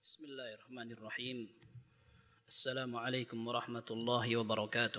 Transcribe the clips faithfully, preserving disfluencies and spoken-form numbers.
بسم الله الرحمن الرحيم. السلام عليكم ورحمة الله وبركاته.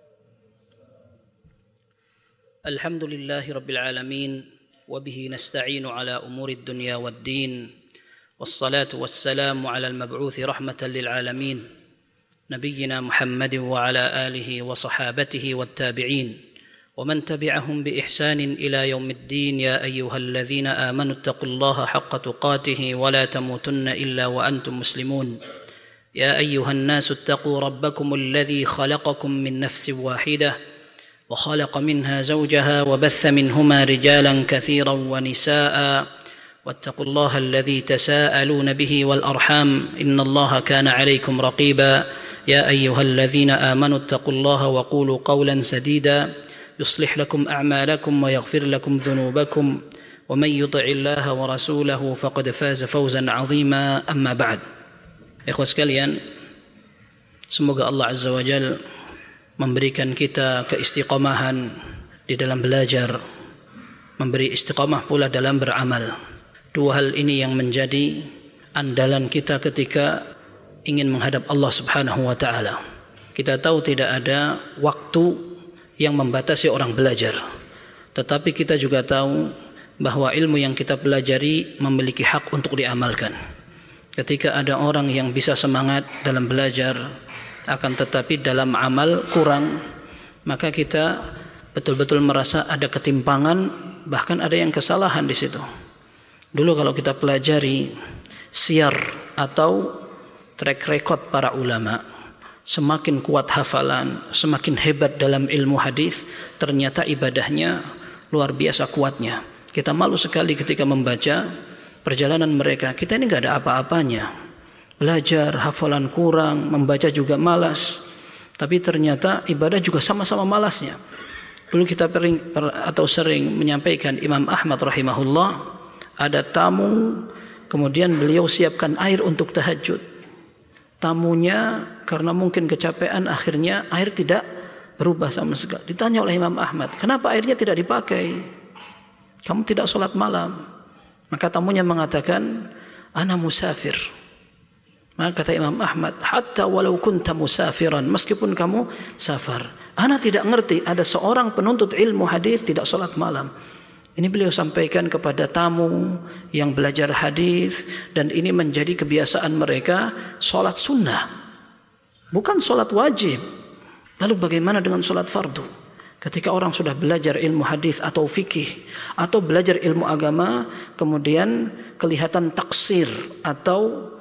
الحمد لله رب العالمين وبه نستعين على أمور الدنيا والدين والصلاة والسلام على المبعوث رحمة للعالمين نبينا محمد وعلى آله وصحابته والتابعين ومن تبعهم بإحسان إلى يوم الدين. يا أيها الذين آمنوا اتقوا الله حق تقاته ولا تموتن إلا وأنتم مسلمون. يا أيها الناس اتقوا ربكم الذي خلقكم من نفس واحدة وخلق منها زوجها وبث منهما رجالا كثيرا ونساء واتقوا الله الذي تساءلون به والأرحام إن الله كان عليكم رقيبا. يا أيها الذين آمنوا اتقوا الله وقولوا قولا سديدا يصلح لكم أعمالكم ويغفر لكم ذنوبكم ومن يطع الله ورسوله فقد فاز فوزا عظيما. أما بعد. Ikhwas sekalian, semoga Allah Azza wa Jalla memberikan kita keistiqomahan di dalam belajar, memberi istiqamah pula dalam beramal. Dua hal ini yang menjadi andalan kita ketika ingin menghadap Allah Subhanahu wa taala. Kita tahu tidak ada waktu yang membatasi orang belajar, tetapi kita juga tahu bahwa ilmu yang kita pelajari memiliki hak untuk diamalkan. Ketika ada orang yang bisa semangat dalam belajar, akan tetapi dalam amal kurang, maka kita betul-betul merasa ada ketimpangan, bahkan ada yang kesalahan di situ. Dulu kalau kita pelajari siyar atau track record para ulama, semakin kuat hafalan, semakin hebat dalam ilmu hadis, ternyata ibadahnya luar biasa kuatnya. Kita malu sekali ketika membaca perjalanan mereka. Kita ini nggak ada apa-apanya. Belajar, hafalan kurang, membaca juga malas. Tapi ternyata ibadah juga sama-sama malasnya. Dulu kita pering, atau sering menyampaikan Imam Ahmad rahimahullah, ada tamu, kemudian beliau siapkan air untuk tahajud. Tamunya karena mungkin kecapean, akhirnya air tidak berubah sama sekali. Ditanya oleh Imam Ahmad, kenapa airnya tidak dipakai? Kamu tidak sholat malam. Maka tamunya mengatakan, ana musafir. Maka kata Imam Ahmad, hatta walau kunta musafiran, meskipun kamu safar. Ana tidak ngerti ada seorang penuntut ilmu hadis tidak sholat malam. Ini beliau sampaikan kepada tamu yang belajar hadis, dan ini menjadi kebiasaan mereka sholat sunnah, bukan sholat wajib. Lalu bagaimana dengan sholat fardu? Ketika orang sudah belajar ilmu hadis atau fikih atau belajar ilmu agama, kemudian kelihatan taksir atau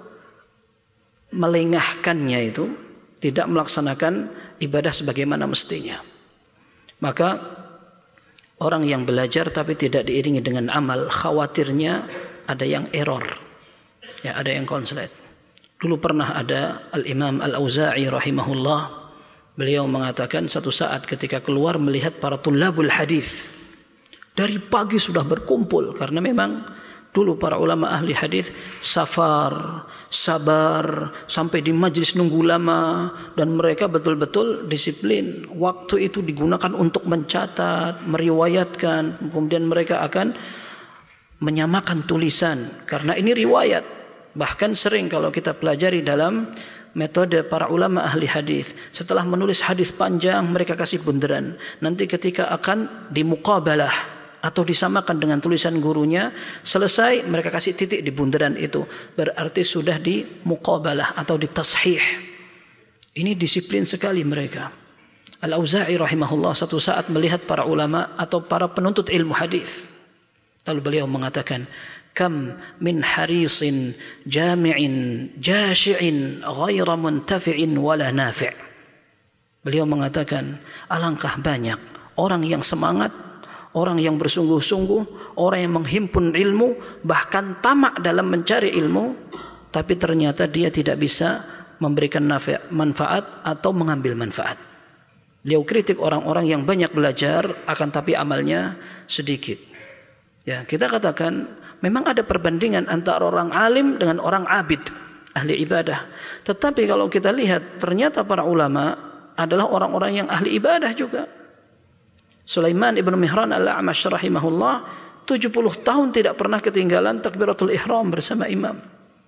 melengahkannya, itu tidak melaksanakan ibadah sebagaimana mestinya, maka orang yang belajar tapi tidak diiringi dengan amal, khawatirnya ada yang error, ya, ada yang konslet. Dulu pernah ada Al-Imam Al-Auza'i rahimahullah, beliau mengatakan satu saat ketika keluar melihat para tulabul hadis dari pagi sudah berkumpul, karena memang dulu para ulama ahli hadis safar, sabar sampai di majlis nunggu lama, dan mereka betul-betul disiplin. Waktu itu digunakan untuk mencatat, meriwayatkan, kemudian mereka akan menyamakan tulisan karena ini riwayat. Bahkan sering kalau kita pelajari dalam metode para ulama ahli hadis, setelah menulis hadis panjang mereka kasih bunderan. Nanti ketika akan dimuqabalah atau disamakan dengan tulisan gurunya, selesai mereka kasih titik di bunderan itu, berarti sudah di muqabalah atau di tashih. Ini disiplin sekali mereka. Al-Auza'i rahimahullah satu saat melihat para ulama atau para penuntut ilmu hadis, lalu beliau mengatakan, kam min harisin jami'in jashi'in ghaira muntafi'in wala nafi'. Beliau mengatakan, alangkah banyak orang yang semangat, orang yang bersungguh-sungguh, orang yang menghimpun ilmu, bahkan tamak dalam mencari ilmu, tapi ternyata dia tidak bisa memberikan manfaat atau mengambil manfaat. Beliau kritik orang-orang yang banyak belajar, akan tapi amalnya sedikit. Ya, kita katakan memang ada perbandingan antara orang alim dengan orang abid, ahli ibadah. Tetapi kalau kita lihat, ternyata para ulama adalah orang-orang yang ahli ibadah juga. Sulaiman ibn Mihran al-A'mash rahimahullah tujuh puluh tahun tidak pernah ketinggalan takbiratul ihram bersama imam.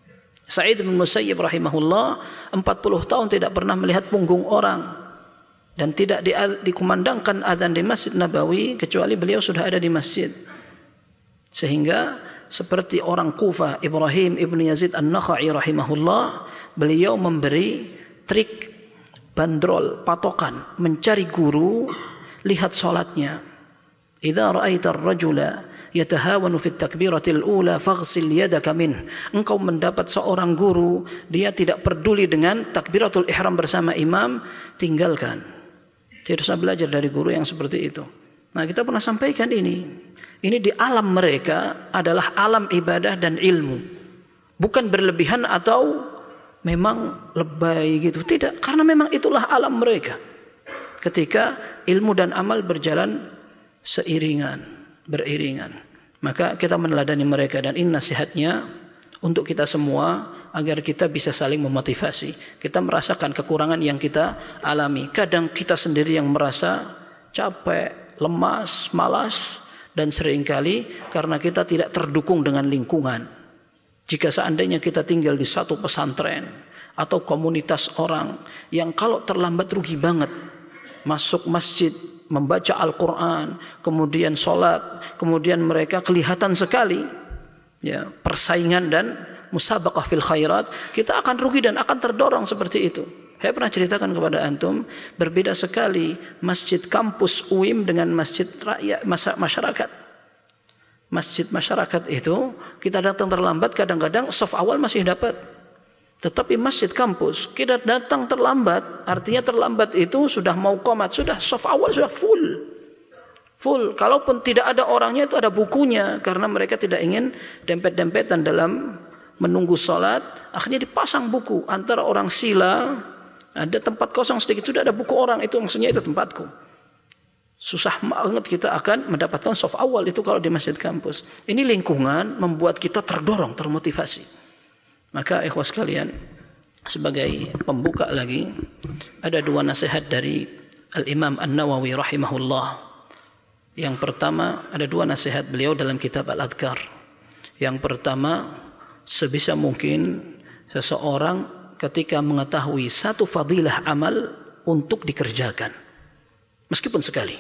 Sa'id bin Musayyib rahimahullah empat puluh tahun tidak pernah melihat punggung orang dan tidak di, dikumandangkan azan di Masjid Nabawi kecuali beliau sudah ada di masjid. Sehingga seperti orang Kufah, Ibrahim ibn Yazid an-Nakha'i rahimahullah, beliau memberi trik, bandrol, patokan, mencari guru, lihat salatnya. Idza ra'aita ar-rajula yatahawanu fit takbiratil ula faghsil yadaka min. Engkau mendapat seorang guru, dia tidak peduli dengan takbiratul ihram bersama imam, tinggalkan. Tidak usah belajar dari guru yang seperti itu. Nah, kita pernah sampaikan ini. Ini di alam mereka adalah alam ibadah dan ilmu. Bukan berlebihan atau memang lebay gitu. Tidak, karena memang itulah alam mereka. Ketika ilmu dan amal berjalan seiringan, beriringan. Maka kita meneladani mereka, dan ini nasihatnya untuk kita semua agar kita bisa saling memotivasi. Kita merasakan kekurangan yang kita alami. Kadang kita sendiri yang merasa capek, lemas, malas, dan seringkali karena kita tidak terdukung dengan lingkungan. Jika seandainya kita tinggal di satu pesantren atau komunitas orang yang kalau terlambat rugi banget, masuk masjid, membaca Al-Quran, kemudian sholat, kemudian mereka kelihatan sekali ya, persaingan dan musabaqah fil khairat, kita akan rugi dan akan terdorong seperti itu. Saya pernah ceritakan kepada antum, berbeda sekali masjid kampus U I M dengan masjid rakyat masyarakat. Masjid masyarakat itu kita datang terlambat, kadang-kadang saf awal masih dapat. Tetapi masjid kampus kita datang terlambat, artinya terlambat itu sudah mau qomat, sudah saf awal sudah full. Full. Kalaupun tidak ada orangnya itu ada bukunya, karena mereka tidak ingin dempet-dempetan dalam menunggu salat. Akhirnya dipasang buku antara orang sila, ada tempat kosong sedikit, sudah ada buku orang, itu maksudnya itu tempatku. Susah banget kita akan mendapatkan saf awal itu kalau di masjid kampus. Ini lingkungan membuat kita terdorong, termotivasi. Maka ikhwah sekalian, sebagai pembuka lagi, ada dua nasihat dari Al-Imam An-Nawawi rahimahullah. Yang pertama, ada dua nasihat beliau dalam kitab Al-Adhkar. Yang pertama, sebisa mungkin seseorang ketika mengetahui satu fadilah amal untuk dikerjakan, meskipun sekali,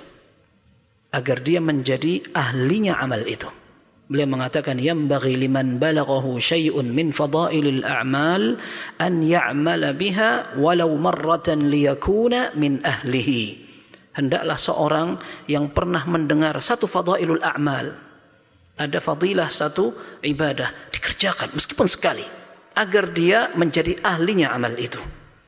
agar dia menjadi ahlinya amal itu. Beliau mengatakan, yambaghi liman balaghahu syai'un min fadailil a'mal an ya'mala biha walau marratan liyakuna min ahlihi. Hendaklah seorang yang pernah mendengar satu fadailul a'mal, ada fadilah satu ibadah, dikerjakan meskipun sekali, agar dia menjadi ahlinya amal itu.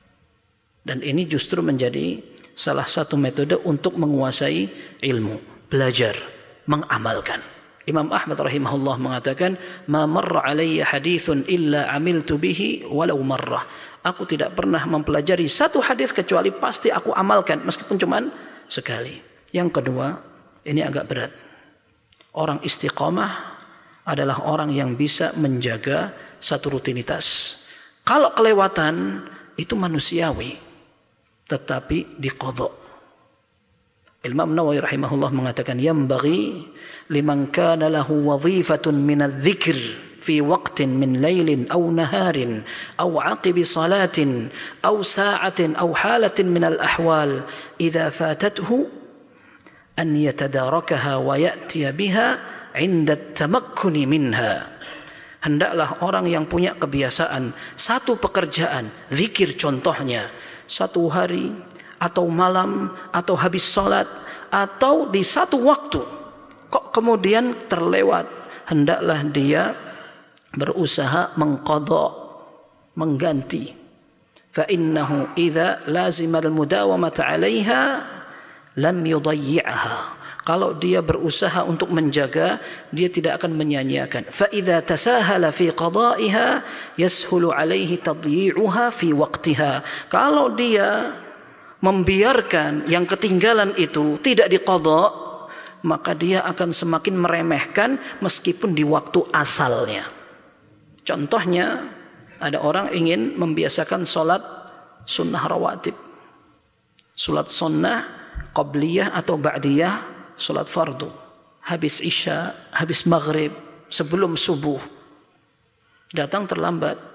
Dan ini justru menjadi salah satu metode untuk menguasai ilmu, belajar, mengamalkan. Imam Ahmad rahimahullah mengatakan, "Ma marra alayya hadithun illa amiltu bihi walau marrah." Aku tidak pernah mempelajari satu hadis kecuali pasti aku amalkan meskipun cuman sekali. Yang kedua, ini agak berat. Orang istiqamah adalah orang yang bisa menjaga satu rutinitas. Kalau kelewatan itu manusiawi, tetapi diqadha. Imam Nawawi rahimahullah mengatakan, yambaghi liman kana lahu wadhifatun min adh-dhikr fi waqtin min lailin aw naharin aw aqibi salatin aw sa'atin aw halatin min al-ahwal idza fatathu an yatadarakaha wa ya'tiya biha 'inda at-tamakkuni minha. Hendaklah orang yang punya kebiasaan satu pekerjaan, zikir contohnya, satu hari atau malam atau habis salat atau di satu waktu, kok kemudian terlewat, hendaklah dia berusaha mengqadha, mengganti. Fa innahu idza lazima al-mudawamata 'alaiha lam yudayyi'aha. Kalau dia berusaha untuk menjaga, dia tidak akan menyia-nyiakan. Fa idza tasahala fi qada'iha yashulu 'alaihi tadyi'uha fi waqtiha. Kalau dia membiarkan yang ketinggalan itu tidak diqadha, maka dia akan semakin meremehkan meskipun di waktu asalnya. Contohnya, ada orang ingin membiasakan sholat sunnah rawatib, sholat sunnah qabliyah atau ba'diyah, sholat fardu, habis isya, habis maghrib, sebelum subuh. Datang terlambat,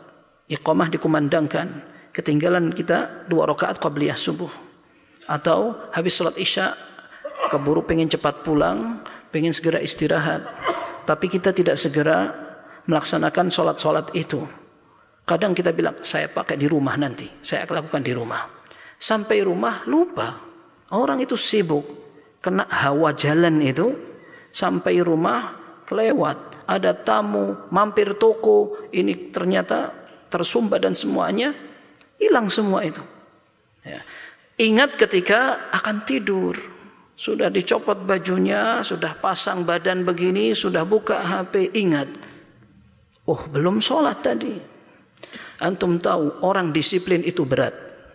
iqamah dikumandangkan, ketinggalan kita dua rakaat qabliyah subuh, atau habis sholat isya keburu pengen cepat pulang, pengen segera istirahat, tapi kita tidak segera melaksanakan sholat-sholat itu. Kadang kita bilang, saya pakai di rumah nanti, saya akan lakukan di rumah. Sampai rumah lupa, orang itu sibuk, kena hawa jalan itu, sampai rumah kelewat, ada tamu, mampir toko, ini ternyata tersumbat dan semuanya hilang semua itu. Ya. Ingat ketika akan tidur, sudah dicopot bajunya, sudah pasang badan begini, sudah buka H P, ingat, oh belum sholat tadi. Antum tahu orang disiplin itu berat.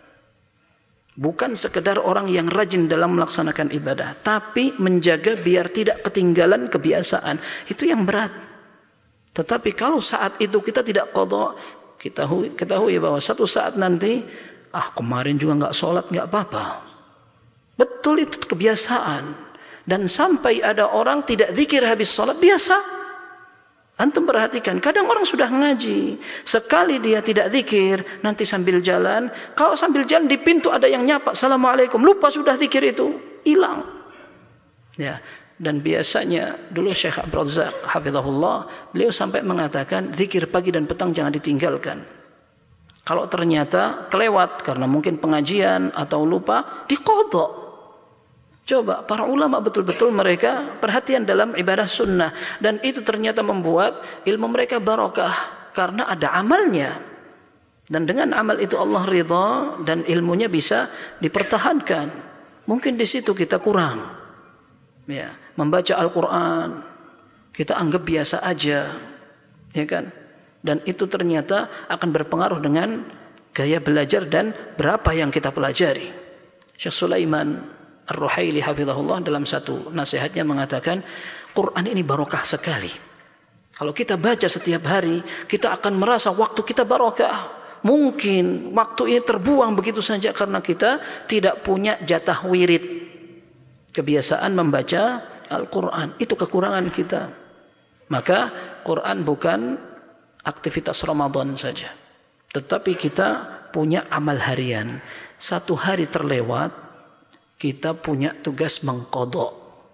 Bukan sekedar orang yang rajin dalam melaksanakan ibadah, tapi menjaga biar tidak ketinggalan kebiasaan, itu yang berat. Tetapi kalau saat itu kita tidak qadha, kita ketahui bahwa satu saat nanti, ah kemarin juga nggak sholat, nggak apa-apa. Betul, itu kebiasaan. Dan sampai ada orang tidak zikir habis sholat, biasa. Antum perhatikan, kadang orang sudah ngaji, sekali dia tidak zikir, nanti sambil jalan, kalau sambil jalan di pintu ada yang nyapa, assalamualaikum, lupa sudah zikir itu, hilang. Ya, dan biasanya dulu Syekh Abdul Razak hafizahullah, beliau sampai mengatakan zikir pagi dan petang jangan ditinggalkan. Kalau ternyata kelewat karena mungkin pengajian atau lupa, diqadha. Coba para ulama betul-betul mereka perhatian dalam ibadah sunnah, dan itu ternyata membuat ilmu mereka barokah karena ada amalnya, dan dengan amal itu Allah ridha dan ilmunya bisa dipertahankan. Mungkin di situ kita kurang, ya, membaca Al-Quran kita anggap biasa aja, ya kan, dan itu ternyata akan berpengaruh dengan gaya belajar dan berapa yang kita pelajari. Syekh Sulaiman Ar-Ruhaili hafizahullah dalam satu nasihatnya mengatakan, Quran ini barokah sekali. Kalau kita baca setiap hari, kita akan merasa waktu kita barokah. Mungkin waktu ini terbuang begitu saja karena kita tidak punya jatah wirid, kebiasaan membaca Al-Quran. Itu kekurangan kita. Maka Quran bukan aktivitas Ramadan saja, tetapi kita punya amal harian. Satu hari terlewat, kita punya tugas mengqadha.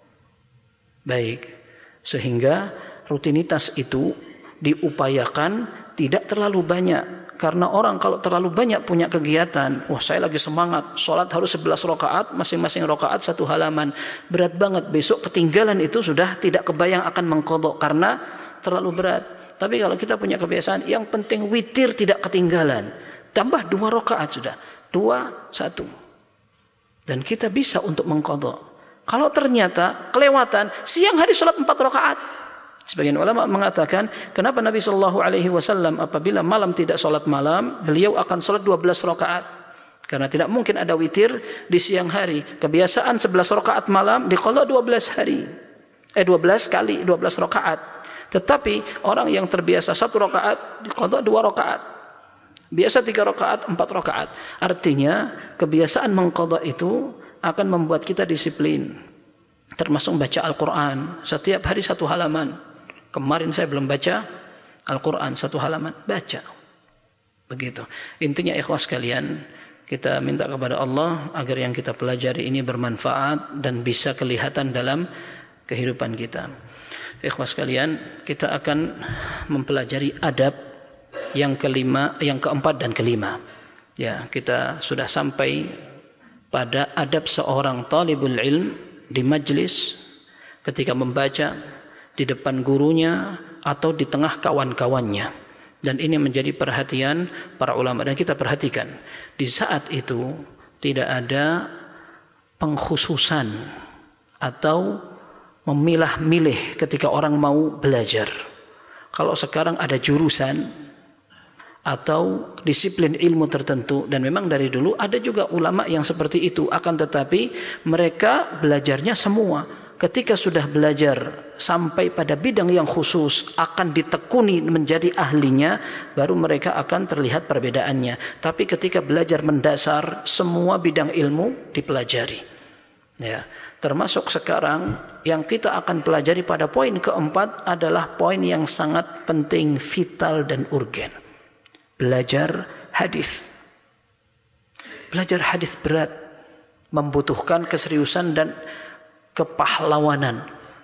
Baik, sehingga rutinitas itu diupayakan tidak terlalu banyak. Karena orang kalau terlalu banyak punya kegiatan, wah saya lagi semangat, sholat harus sebelas rakaat, masing-masing rakaat satu halaman. Berat banget, besok ketinggalan itu sudah tidak kebayang akan mengqadha karena terlalu berat. Tapi kalau kita punya kebiasaan, yang penting witir tidak ketinggalan, tambah dua rakaat sudah, dua, satu. Dan kita bisa untuk mengqadha. Kalau ternyata kelewatan, siang hari sholat empat rakaat. Sebagian ulama mengatakan, kenapa Nabi Shallallahu Alaihi Wasallam apabila malam tidak sholat malam, beliau akan sholat dua belas rakaat. Karena tidak mungkin ada witir di siang hari. Kebiasaan sebelas rakaat malam diqadha dua belas hari. Eh dua belas kali dua belas rakaat. Tetapi orang yang terbiasa satu rakaat diqadha dua rakaat. Biasa tiga rakaat, empat rakaat. Artinya kebiasaan mengqadha itu akan membuat kita disiplin. Termasuk baca Al-Quran. Setiap hari satu halaman. Kemarin saya belum baca Al-Quran satu halaman. Baca. Begitu. Intinya ikhwas sekalian, kita minta kepada Allah agar yang kita pelajari ini bermanfaat dan bisa kelihatan dalam kehidupan kita. Ikhwas sekalian, kita akan mempelajari adab yang kelima, yang keempat dan kelima. Ya, kita sudah sampai pada adab seorang talibul ilm di majlis ketika membaca di depan gurunya atau di tengah kawan-kawannya. Dan ini menjadi perhatian para ulama, dan kita perhatikan di saat itu tidak ada pengkhususan atau memilah-milih ketika orang mau belajar. Kalau sekarang ada jurusan atau disiplin ilmu tertentu, dan memang dari dulu ada juga ulama yang seperti itu, akan tetapi mereka belajarnya semua. Ketika sudah belajar sampai pada bidang yang khusus, akan ditekuni menjadi ahlinya, baru mereka akan terlihat perbedaannya. Tapi ketika belajar mendasar, semua bidang ilmu dipelajari. Ya, termasuk sekarang yang kita akan pelajari pada poin keempat adalah poin yang sangat penting, vital dan urgen. belajar hadis. Belajar hadis berat, membutuhkan keseriusan dan kepahlawanan,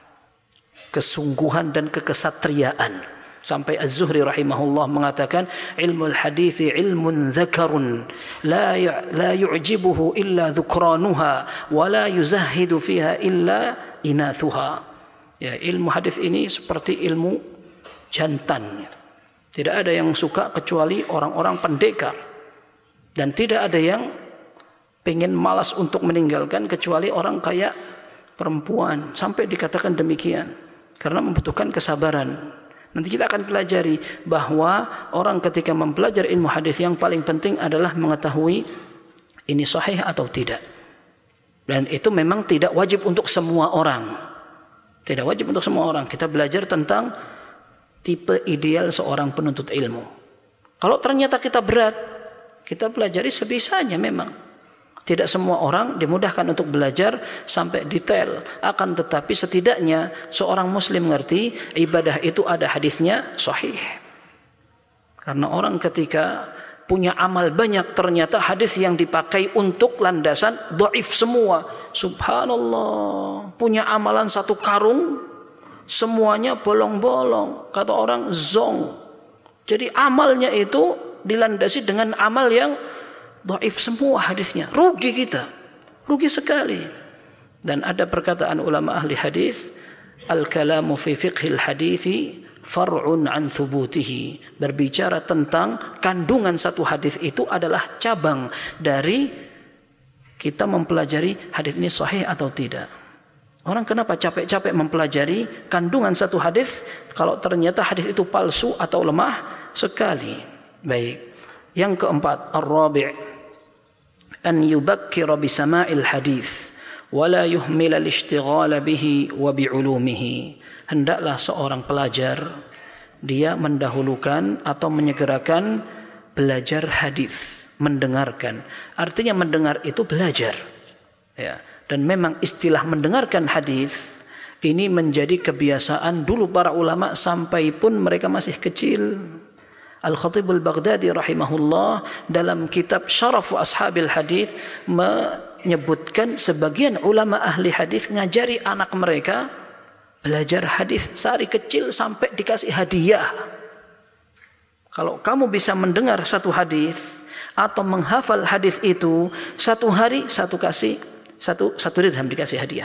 kesungguhan dan kekesatriaan. Sampai Az-Zuhri rahimahullah mengatakan, ilmul hadis ilmun zakarun la la yu'jibuhu illa dhukranuha wa la yuzahhidu fiha illa inathuha. Ya, ilmu hadis ini seperti ilmu jantan. Tidak ada yang suka kecuali orang-orang pendekar. Dan tidak ada yang pengen malas untuk meninggalkan kecuali orang kayak perempuan. Sampai dikatakan demikian. Karena membutuhkan kesabaran. Nanti kita akan pelajari bahwa orang ketika mempelajari ilmu hadis yang paling penting adalah mengetahui ini sahih atau tidak. Dan itu memang tidak wajib untuk semua orang. Tidak wajib untuk semua orang. Kita belajar tentang tipe ideal seorang penuntut ilmu. Kalau ternyata kita berat, kita pelajari sebisanya memang. Tidak semua orang dimudahkan untuk belajar sampai detail. Akan tetapi setidaknya seorang muslim mengerti ibadah itu ada hadisnya sahih. Karena orang ketika punya amal banyak ternyata hadis yang dipakai untuk landasan dhaif semua. Subhanallah. Punya amalan satu karung semuanya bolong-bolong. Kata orang zong. Jadi amalnya itu dilandasi dengan amal yang dhaif semua hadisnya. Rugi kita. Rugi sekali. Dan ada perkataan ulama ahli hadis, al-kalamu fi fiqhil hadithi far'un an thubutihi. Berbicara tentang kandungan satu hadis itu adalah cabang dari kita mempelajari hadis ini sahih atau tidak. Orang kenapa capek-capek mempelajari kandungan satu hadis kalau ternyata hadis itu palsu atau lemah sekali. Baik. Yang keempat, ar-rabi' an yubakkira bi sama'il hadis wa la yuhmil al-ishtighal bihi wa bi 'ulumihi. Hendaklah seorang pelajar dia mendahulukan atau menyegerakan belajar hadis, mendengarkan. Artinya mendengar itu belajar. Ya, dan memang istilah mendengarkan hadis ini menjadi kebiasaan dulu para ulama sampai pun mereka masih kecil. Al-Khatib al-Baghdadi rahimahullah dalam kitab Syaraf Ashabil Hadis menyebutkan sebagian ulama ahli hadis ngajari anak mereka belajar hadis sehari kecil sampai dikasih hadiah. Kalau kamu bisa mendengar satu hadis atau menghafal hadis itu satu hari satu kasih satu satu dirham dikasih hadiah.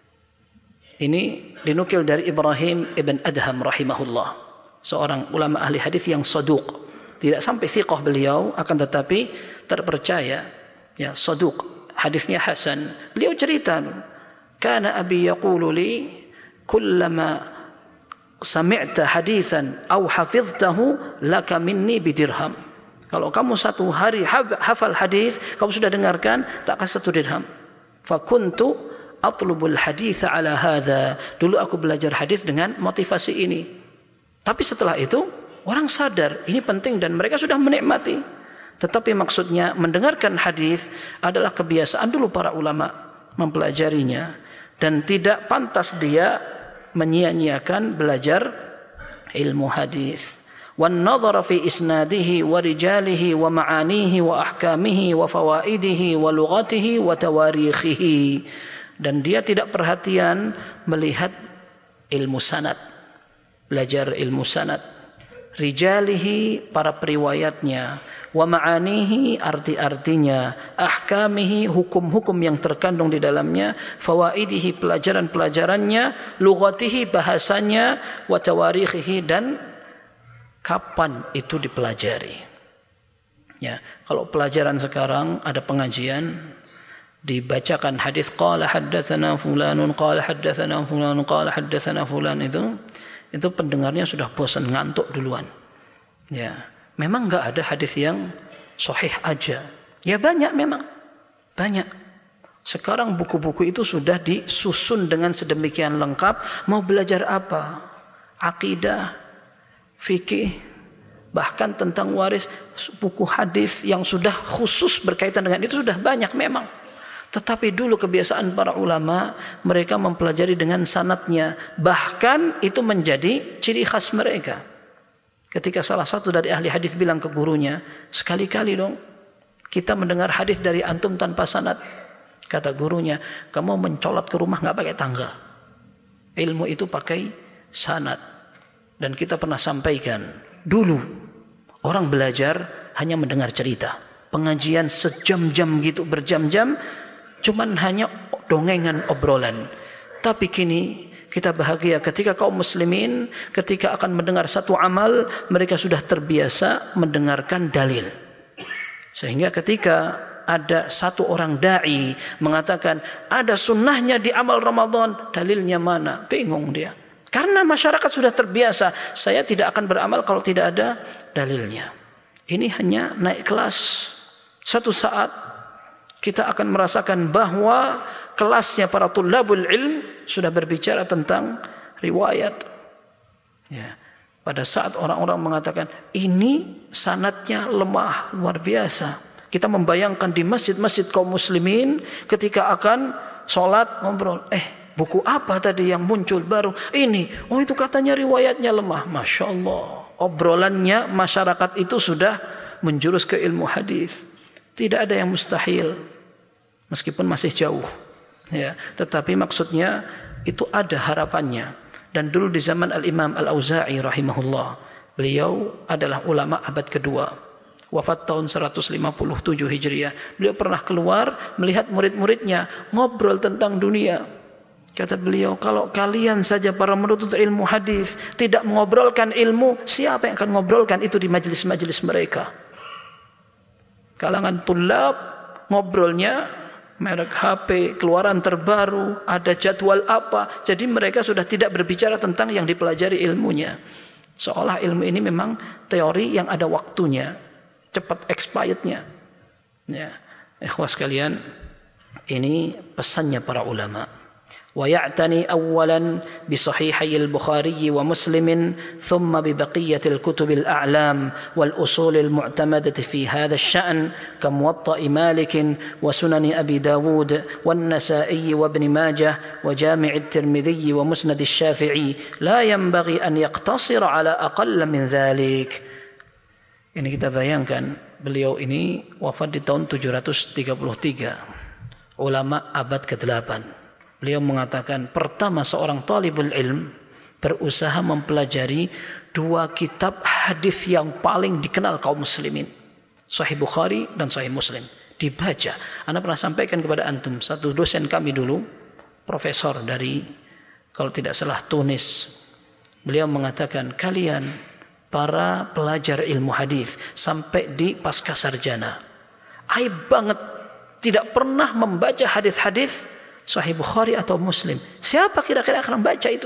Ini dinukil dari Ibrahim ibn Adham rahimahullah. Seorang ulama ahli hadis yang saduq, tidak sampai thiqah beliau akan tetapi terpercaya, ya saduq, hadisnya hasan. Beliau cerita, kana abi yaqulu li kullama sami'ta hadisan aw hafiztahu laka minni bidirham. Kalau kamu satu hari hafal hadis, kamu sudah dengarkan, tak kasih satu dirham. Fa kuntu atlubul hadis ala hadza. Dulu aku belajar hadis dengan motivasi ini. Tapi setelah itu orang sadar ini penting dan mereka sudah menikmati. Tetapi maksudnya mendengarkan hadis adalah kebiasaan dulu para ulama mempelajarinya dan tidak pantas dia menyia-nyiakan belajar ilmu hadis. Wan nadhara fi isnadihi wa rijalihi wa ma'anihi wa ahkamihi wa fawaidihi wa lughatihi wa tawarikhihi. Dan dia tidak perhatian melihat ilmu sanad. Belajar ilmu sanad, rijalihi para periwayatnya, wa ma'anihi arti-artinya, ahkamihi hukum-hukum yang terkandung di dalamnya, fawaidihi pelajaran-pelajarannya, lughatihi bahasanya, wa tawarikhihi dan kapan itu dipelajari. Ya, kalau pelajaran sekarang ada pengajian dibacakan hadis qala haddatsana fulanun qala haddatsana fulanun qala haddatsana fulan itu itu pendengarnya sudah bosan, ngantuk duluan. Ya, memang enggak ada hadis yang sahih aja. Ya banyak memang. Banyak. Sekarang buku-buku itu sudah disusun dengan sedemikian lengkap. Mau belajar apa? Akidah, fikih, bahkan tentang waris, buku hadis yang sudah khusus berkaitan dengan itu sudah banyak memang. Tetapi dulu kebiasaan para ulama, mereka mempelajari dengan sanadnya. Bahkan itu menjadi ciri khas mereka. Ketika salah satu dari ahli hadis bilang ke gurunya, sekali-kali dong kita mendengar hadis dari antum tanpa sanad. Kata gurunya, kamu mencolot ke rumah nggak pakai tangga. Ilmu itu pakai sanad. Dan kita pernah sampaikan, dulu orang belajar hanya mendengar cerita. Pengajian sejam-jam gitu, berjam-jam, cuman hanya dongengan, obrolan. Tapi kini kita bahagia ketika kaum muslimin ketika akan mendengar satu amal, mereka sudah terbiasa mendengarkan dalil. Sehingga ketika ada satu orang da'i mengatakan ada sunnahnya di amal Ramadan, dalilnya mana? Bingung dia. Karena masyarakat sudah terbiasa, saya tidak akan beramal kalau tidak ada dalilnya. Ini hanya naik kelas. Satu saat kita akan merasakan bahwa kelasnya para tulabul ilm sudah berbicara tentang riwayat. Ya. Pada saat orang-orang mengatakan ini sanadnya lemah, luar biasa. Kita membayangkan di masjid-masjid kaum muslimin ketika akan sholat ngobrol. Eh, buku apa tadi yang muncul baru? Ini, oh itu katanya riwayatnya lemah. Masya Allah. Obrolannya masyarakat itu sudah menjurus ke ilmu hadis. Tidak ada yang mustahil. Meskipun masih jauh. Ya, tetapi maksudnya itu ada harapannya. Dan dulu di zaman Al-Imam Al-Auza'i rahimahullah, beliau adalah ulama abad kedua, wafat tahun seratus lima puluh tujuh Hijriah. Beliau pernah keluar melihat murid-muridnya ngobrol tentang dunia. Kata beliau, kalau kalian saja para menuntut ilmu hadis tidak mengobrolkan ilmu, siapa yang akan mengobrolkan itu di majelis-majelis mereka? Kalangan tulab ngobrolnya merek H P, keluaran terbaru, ada jadwal apa. Jadi mereka sudah tidak berbicara tentang yang dipelajari ilmunya. Seolah ilmu ini memang teori yang ada waktunya, cepat expirednya. Ya, ikhwas sekalian, ini pesannya para ulama. ويعتني أولا بصحيحي البخاري ومسلم ثم ببقية الكتب الأعلام والأصول المعتمدة في هذا الشأن كموطأ مالك وسنن أبي داود والنسائي وابن ماجه وجامع الترمذي ومسند الشافعي لا ينبغي أن يقتصر على أقل من ذلك. Ini kita bayangkan, beliau ini wafat di tahun tujuh ratus tiga puluh tiga, ulama abad kedelapan. Beliau mengatakan, pertama seorang talibul ilm berusaha mempelajari dua kitab hadis yang paling dikenal kaum muslimin, Sahih Bukhari dan Sahih Muslim. Dibaca. Anda pernah sampaikan kepada antum, satu dosen kami dulu, profesor dari, kalau tidak salah, Tunis. Beliau mengatakan, kalian para pelajar ilmu hadis sampai di pasca sarjana, aib banget tidak pernah membaca hadis-hadis Sahih Bukhari atau Muslim. Siapa kira-kira akan membaca itu?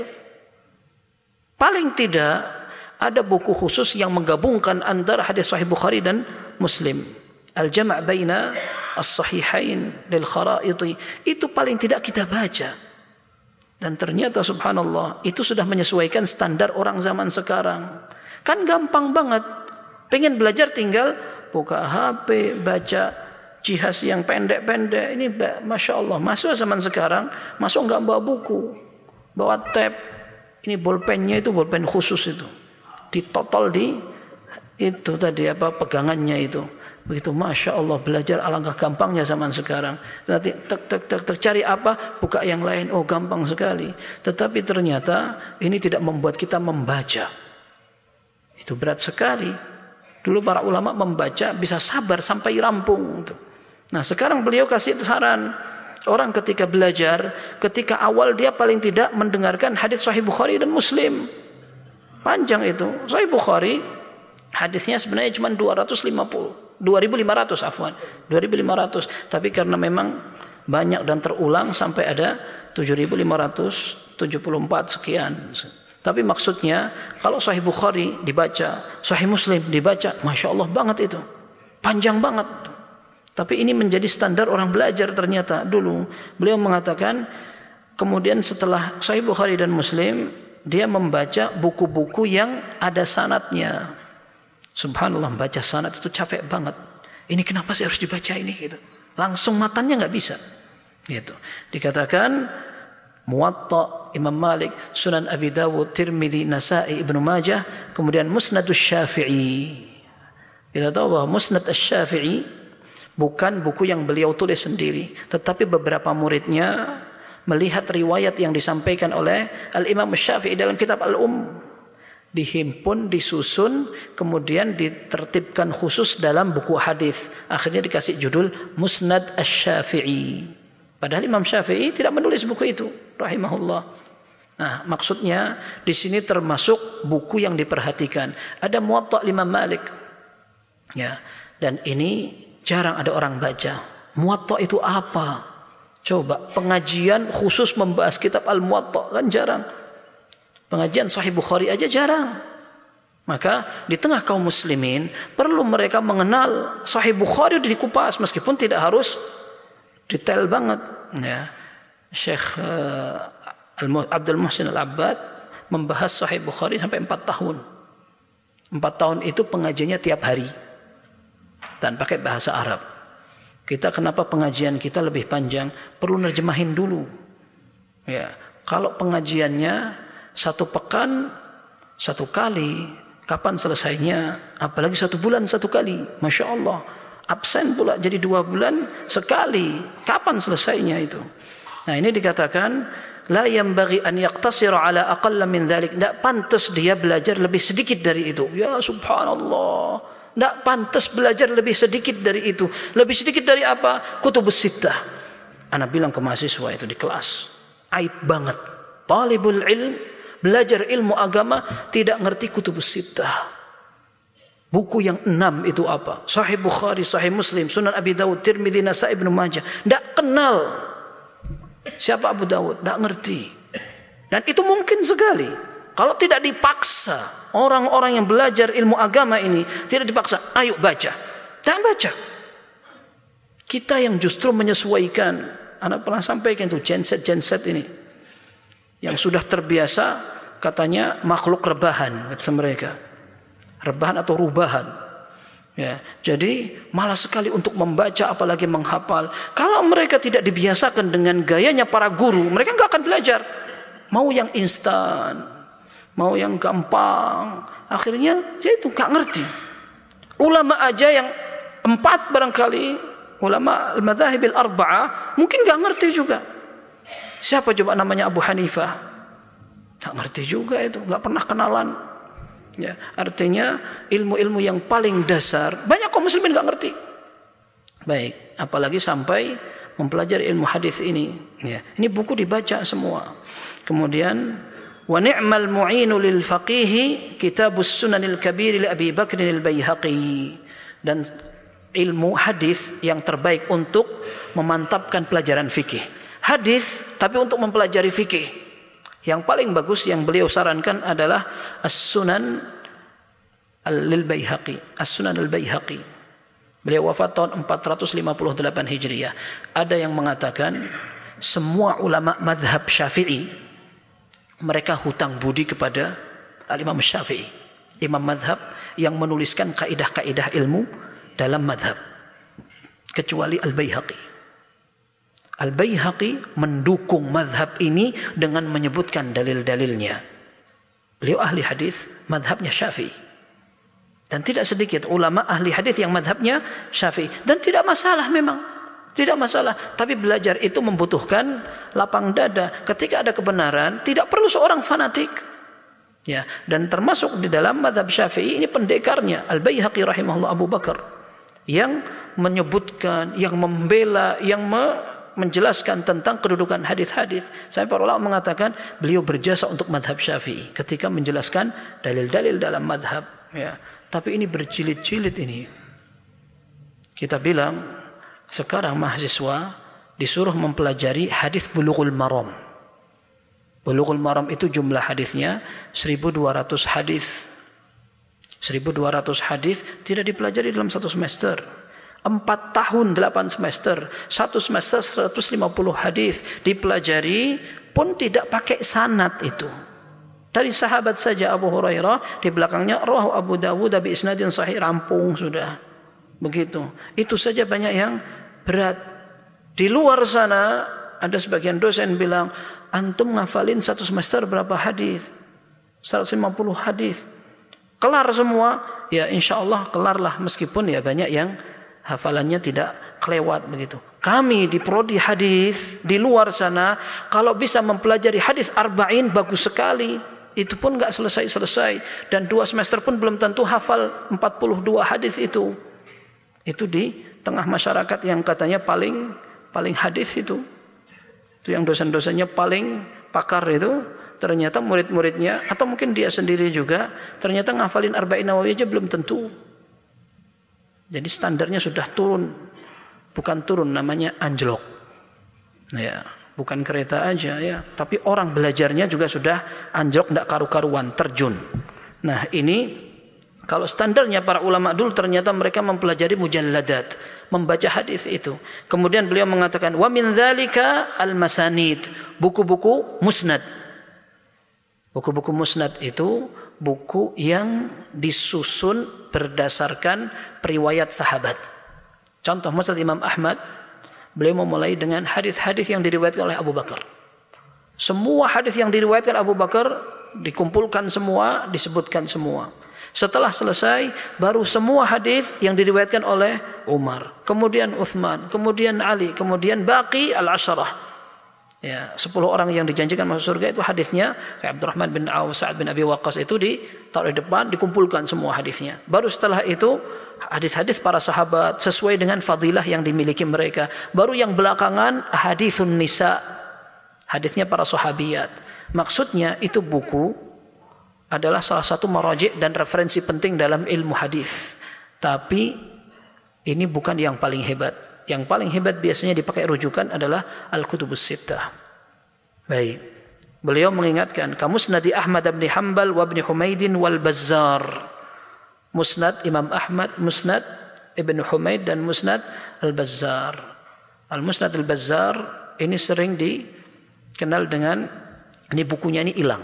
Paling tidak ada buku khusus yang menggabungkan antara hadis Sahih Bukhari dan Muslim. Al-Jama' baina as-sahihain lil kharaiti. Itu paling tidak kita baca. Dan ternyata subhanallah, itu sudah menyesuaikan standar orang zaman sekarang. Kan gampang banget. Pengen belajar tinggal buka H P, baca jihaz yang pendek-pendek. Ini Masya Allah, masuk zaman sekarang, masuk nggak bawa buku, bawa tab. Ini bolpennya itu bolpen khusus itu, ditotol di itu tadi apa pegangannya itu. Begitu Masya Allah, belajar alangkah gampangnya zaman sekarang. Nanti tek tek tek tek cari apa, buka yang lain, oh gampang sekali. Tetapi ternyata ini tidak membuat kita membaca. Itu berat sekali. Dulu para ulama membaca bisa sabar sampai rampung. Nah sekarang beliau kasih saran, orang ketika belajar, ketika awal dia paling tidak mendengarkan hadis Sahih Bukhari dan Muslim. Panjang itu. Sahih Bukhari hadisnya sebenarnya cuma dua ratus lima puluh, dua ribu lima ratus afwan, dua ribu lima ratus. Tapi karena memang banyak dan terulang sampai ada tujuh ribu lima ratus tujuh puluh empat sekian. Tapi maksudnya kalau Sahih Bukhari dibaca, Sahih Muslim dibaca, Masya Allah banget itu. Panjang banget. Tapi ini menjadi standar orang belajar ternyata dulu. Beliau mengatakan, kemudian setelah Sahih Bukhari dan Muslim, dia membaca buku-buku yang ada sanadnya. Subhanallah, membaca sanad itu capek banget. Ini kenapa sih harus dibaca ini gitu? Langsung matanya nggak bisa. Gitu. Dikatakan Muwatta Imam Malik, Sunan Abi Dawud, Tirmidzi, Nasa'i, Ibnu Majah, kemudian Musnad Asy-Syafi'i. Kita tahu bahwa Musnad Asy-Syafi'i bukan buku yang beliau tulis sendiri, tetapi beberapa muridnya melihat riwayat yang disampaikan oleh Al-Imam Asy-Syafi'i dalam kitab Al-Umm, dihimpun, disusun, kemudian ditertibkan khusus dalam buku hadis. Akhirnya dikasih judul Musnad Asy-Syafi'i. Padahal Imam Syafi'i tidak menulis buku itu, rahimahullah. Nah, maksudnya di sini termasuk buku yang diperhatikan. Ada Muwatta Imam Malik, ya, dan ini jarang ada orang baca. Muwatta itu apa? Coba pengajian khusus membahas kitab Al-Muwatta kan jarang. Pengajian Sahih Bukhari aja jarang. Maka di tengah kaum muslimin perlu mereka mengenal Sahih Bukhari dikupas, meskipun tidak harus detail banget. Ya, Syekh uh, Abdul Muhsin Al-Abbad membahas Sahih Bukhari sampai empat tahun. Empat tahun itu pengajiannya tiap hari dan pakai bahasa Arab. Kita kenapa pengajian kita lebih panjang? Perlu nerjemahin dulu. Ya, kalau pengajiannya satu pekan satu kali, kapan selesainya? Apalagi satu bulan satu kali, masya Allah. Absen pula jadi dua bulan sekali, kapan selesainya itu? Nah, ini dikatakan la yanbaghi an yaqtasira ala aqalla min dzalik. Tidak pantas dia belajar lebih sedikit dari itu. Ya subhanallah, tidak pantas belajar lebih sedikit dari itu. Lebih sedikit dari apa? Kutubus sittah. Ana bilang ke mahasiswa itu di kelas, aib banget talibul ilm belajar ilmu agama tidak ngerti kutubus sittah. Buku yang enam itu apa? Sahih Bukhari, Sahih Muslim, Sunan Abi Dawud, Tirmidzi, Nasa'i, Ibnu Majah. Tidak kenal siapa Abu Dawud, tidak ngerti. Dan itu mungkin sekali. Kalau tidak dipaksa, orang-orang yang belajar ilmu agama ini tidak dipaksa, ayo baca. Tak baca. Kita yang justru menyesuaikan. Anak pernah sampaikan itu genset-genset ini. Yang sudah terbiasa katanya makhluk rebahan, kata mereka. Rebahan atau rubahan, ya, jadi malas sekali untuk membaca apalagi menghafal. Kalau mereka tidak dibiasakan dengan gayanya para guru, mereka nggak akan belajar. Mau yang instan, mau yang gampang, akhirnya ya itu nggak ngerti. Ulama aja yang empat barangkali, ulama al-madzhab al-arba'ah mungkin nggak ngerti juga. Siapa coba namanya Abu Hanifah? Nggak ngerti juga itu, nggak pernah kenalan. Ya, artinya ilmu-ilmu yang paling dasar banyak kaum muslimin nggak ngerti. Baik, apalagi sampai mempelajari ilmu hadis ini. Ya, ini buku dibaca semua. Kemudian wa ni'mal mu'inu lil faqih kitabus sunanil kabir li Abi Bakr al-Baihaqi. Dan ilmu hadis yang terbaik untuk memantapkan pelajaran fikih. Hadis tapi untuk mempelajari fikih. Yang paling bagus yang beliau sarankan adalah As-Sunan Al-Baihaqi. As-Sunan Al-Baihaqi. Beliau wafat tahun empat ratus lima puluh delapan Hijriah. Ada yang mengatakan semua ulama madhab Syafi'i mereka hutang budi kepada Al-Imam Syafi'i, imam madhab yang menuliskan kaidah-kaidah ilmu dalam madhab, kecuali Al-Baihaqi. Al-Baihaqi mendukung madhab ini dengan menyebutkan dalil-dalilnya. Beliau ahli hadis, madhabnya Syafi'i. Dan tidak sedikit ulama ahli hadis yang madhabnya Syafi'i. Dan tidak masalah memang. Tidak masalah. Tapi belajar itu membutuhkan lapang dada. Ketika ada kebenaran, tidak perlu seorang fanatik. Ya, dan termasuk di dalam madhab Syafi'i ini pendekarnya Al-Baihaqi rahimahullah Abu Bakar. Yang menyebutkan, yang membela, yang me menjelaskan tentang kedudukan hadis-hadis. Saya para ulama mengatakan beliau berjasa untuk madhab Syafi'i ketika menjelaskan dalil-dalil dalam madhab. Ya. Tapi ini berjilid-jilid ini. Kita bilang sekarang mahasiswa disuruh mempelajari hadis Bulughul Maram. Bulughul Maram itu jumlah hadisnya seribu dua ratus hadis. seribu dua ratus hadis tidak dipelajari dalam satu semester. Empat tahun delapan semester, satu semester seratus lima puluh hadis dipelajari pun tidak pakai sanad itu. Dari sahabat saja Abu Hurairah, di belakangnya rawahu Abu Dawud bi isnadin sahih, rampung sudah. Begitu. Itu saja banyak yang berat. Di luar sana ada sebagian dosen bilang antum ngafalin satu semester berapa hadis? seratus lima puluh hadis. Kelar semua? Ya insya Allah kelarlah, meskipun ya banyak yang hafalannya tidak kelewat begitu. Kami di prodi hadis di luar sana kalau bisa mempelajari hadis arba'in bagus sekali. Itu pun enggak selesai-selesai dan dua semester pun belum tentu hafal empat puluh dua hadis itu. Itu di tengah masyarakat yang katanya paling paling hadis itu. Itu yang dosen-dosennya paling pakar itu, ternyata murid-muridnya atau mungkin dia sendiri juga ternyata ngafalin Arba'in Nawawi aja belum tentu. Jadi standarnya sudah turun. Bukan turun, namanya anjlok. Ya, bukan kereta aja ya, tapi orang belajarnya juga sudah anjlok, enggak karu-karuan, terjun. Nah, ini kalau standarnya para ulama dulu ternyata mereka mempelajari mujalladat, membaca hadis itu. Kemudian beliau mengatakan wa min dzalika al-masanid, buku-buku musnad. Buku-buku musnad itu buku yang disusun berdasarkan riwayat sahabat. Contoh Musnad Imam Ahmad, beliau memulai dengan hadis-hadis yang diriwayatkan oleh Abu Bakar. Semua hadis yang diriwayatkan Abu Bakar dikumpulkan semua, disebutkan semua. Setelah selesai, baru semua hadis yang diriwayatkan oleh Umar, kemudian Utsman, kemudian Ali, kemudian baqi al-asharah. Ya, sepuluh orang yang dijanjikan masuk surga itu hadisnya kayak Abdurrahman bin Auf, Sa'ad bin Abi Waqqas itu ditaruh di depan, dikumpulkan semua hadisnya. Baru setelah itu hadis-hadis para sahabat sesuai dengan fadilah yang dimiliki mereka. Baru yang belakangan hadisun nisa, hadisnya para sahabiyat. Maksudnya itu buku adalah salah satu maraji' dan referensi penting dalam ilmu hadis. Tapi ini bukan yang paling hebat. Yang paling hebat biasanya dipakai rujukan adalah Al-Kutubus Sittah. Baik. Beliau mengingatkan, kamusnadi Ahmad bin Hanbal wa Ibn Humaidin wal Bazzar. Musnad Imam Ahmad, Musnad Ibn Humaid dan Musnad Al-Bazzar. Al-Musnad Al-Bazzar ini sering dikenal dengan, ini bukunya ini hilang.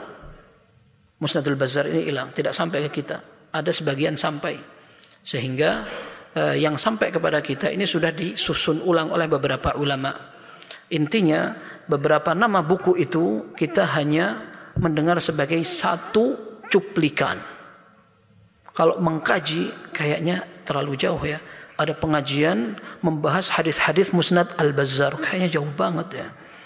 Musnad Al-Bazzar ini hilang, tidak sampai ke kita. Ada sebagian sampai. Sehingga eh, yang sampai kepada kita ini sudah disusun ulang oleh beberapa ulama. Intinya beberapa nama buku itu kita hanya mendengar sebagai satu cuplikan. Kalau mengkaji kayaknya terlalu jauh ya. Ada pengajian membahas hadis-hadis Musnad Al-Bazzar, kayaknya jauh banget ya.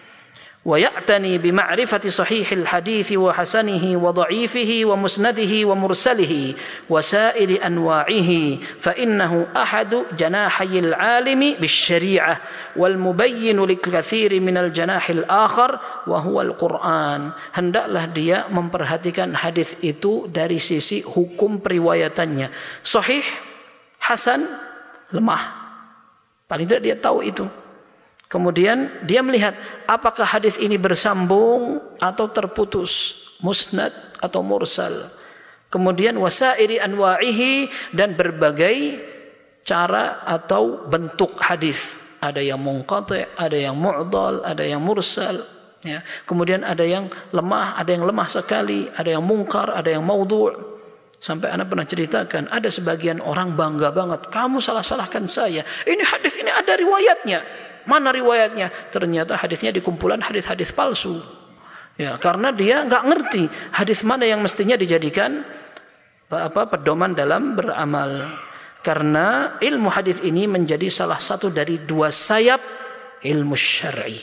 Wa ya'tani bi ma'rifati sahihil hadits wa hasanihi wa dha'ifihi wa musnadihi wa mursalihi wa sa'iri anwa'ihi fa innahu ahadu janahil 'alimi bisyari'ah wal mubayyin likatsiri minal janahil akhar wa huwa al-Qur'an. Hendaklah dia memperhatikan hadis itu dari sisi hukum periwayatannya. Sahih, hasan, lemah. Paling tidak dia tahu itu. Kemudian dia melihat apakah hadis ini bersambung atau terputus, musnad atau mursal. Kemudian wasairi anwa'ihi, dan berbagai cara atau bentuk hadis. Ada yang munqati', ada yang mu'dal, ada yang mursal. Ya. Kemudian ada yang lemah, ada yang lemah sekali, ada yang mungkar, ada yang maudhu'. Sampai anak pernah ceritakan, ada sebagian orang bangga banget, kamu salah-salahkan saya. Ini hadis ini ada riwayatnya. Mana riwayatnya? Ternyata hadisnya di kumpulan hadis-hadis palsu. Ya, karena dia nggak ngerti hadis mana yang mestinya dijadikan apa pedoman dalam beramal. Karena ilmu hadis ini menjadi salah satu dari dua sayap ilmu syar'i.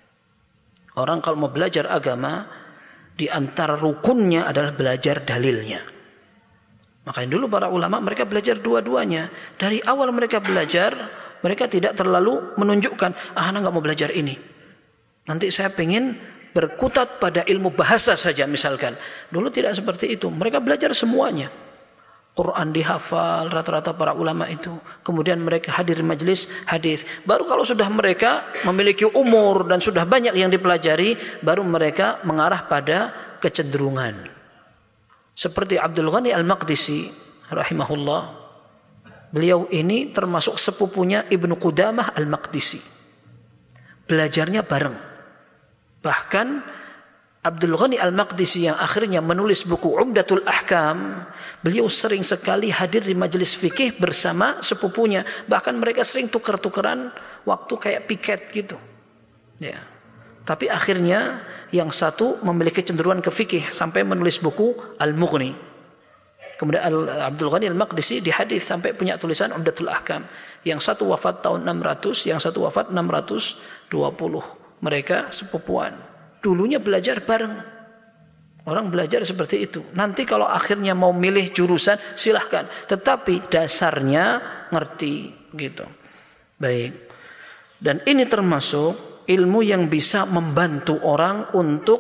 Orang kalau mau belajar agama, di antara rukunnya adalah belajar dalilnya. Makanya dulu para ulama mereka belajar dua-duanya. Dari awal mereka belajar, mereka tidak terlalu menunjukkan, ah, anak nggak mau belajar ini. Nanti saya pengen berkutat pada ilmu bahasa saja misalkan. Dulu tidak seperti itu. Mereka belajar semuanya. Quran dihafal rata-rata para ulama itu. Kemudian mereka hadir majelis hadis. Baru kalau sudah mereka memiliki umur dan sudah banyak yang dipelajari, baru mereka mengarah pada kecenderungan. Seperti Abdul Ghani Al-Maqdisi rahimahullah. Beliau ini termasuk sepupunya Ibnu Qudamah Al-Maqdisi. Belajarnya bareng. Bahkan Abdul Ghani Al-Maqdisi yang akhirnya menulis buku Umdatul Ahkam, beliau sering sekali hadir di majelis fikih bersama sepupunya. Bahkan mereka sering tukar-tukaran waktu kayak piket gitu. Ya. Tapi akhirnya yang satu memiliki kecenderungan ke fikih sampai menulis buku Al-Mughni. Kemudian Abdul Ghani Al-Maqdisi di hadis sampai punya tulisan Umdatul Ahkam. Yang satu wafat tahun enam ratus, yang satu wafat enam ratus dua puluh. Mereka sepupuan. Dulunya belajar bareng. Orang belajar seperti itu. Nanti kalau akhirnya mau milih jurusan silahkan. Tetapi dasarnya ngerti gitu. Baik. Dan ini termasuk ilmu yang bisa membantu orang untuk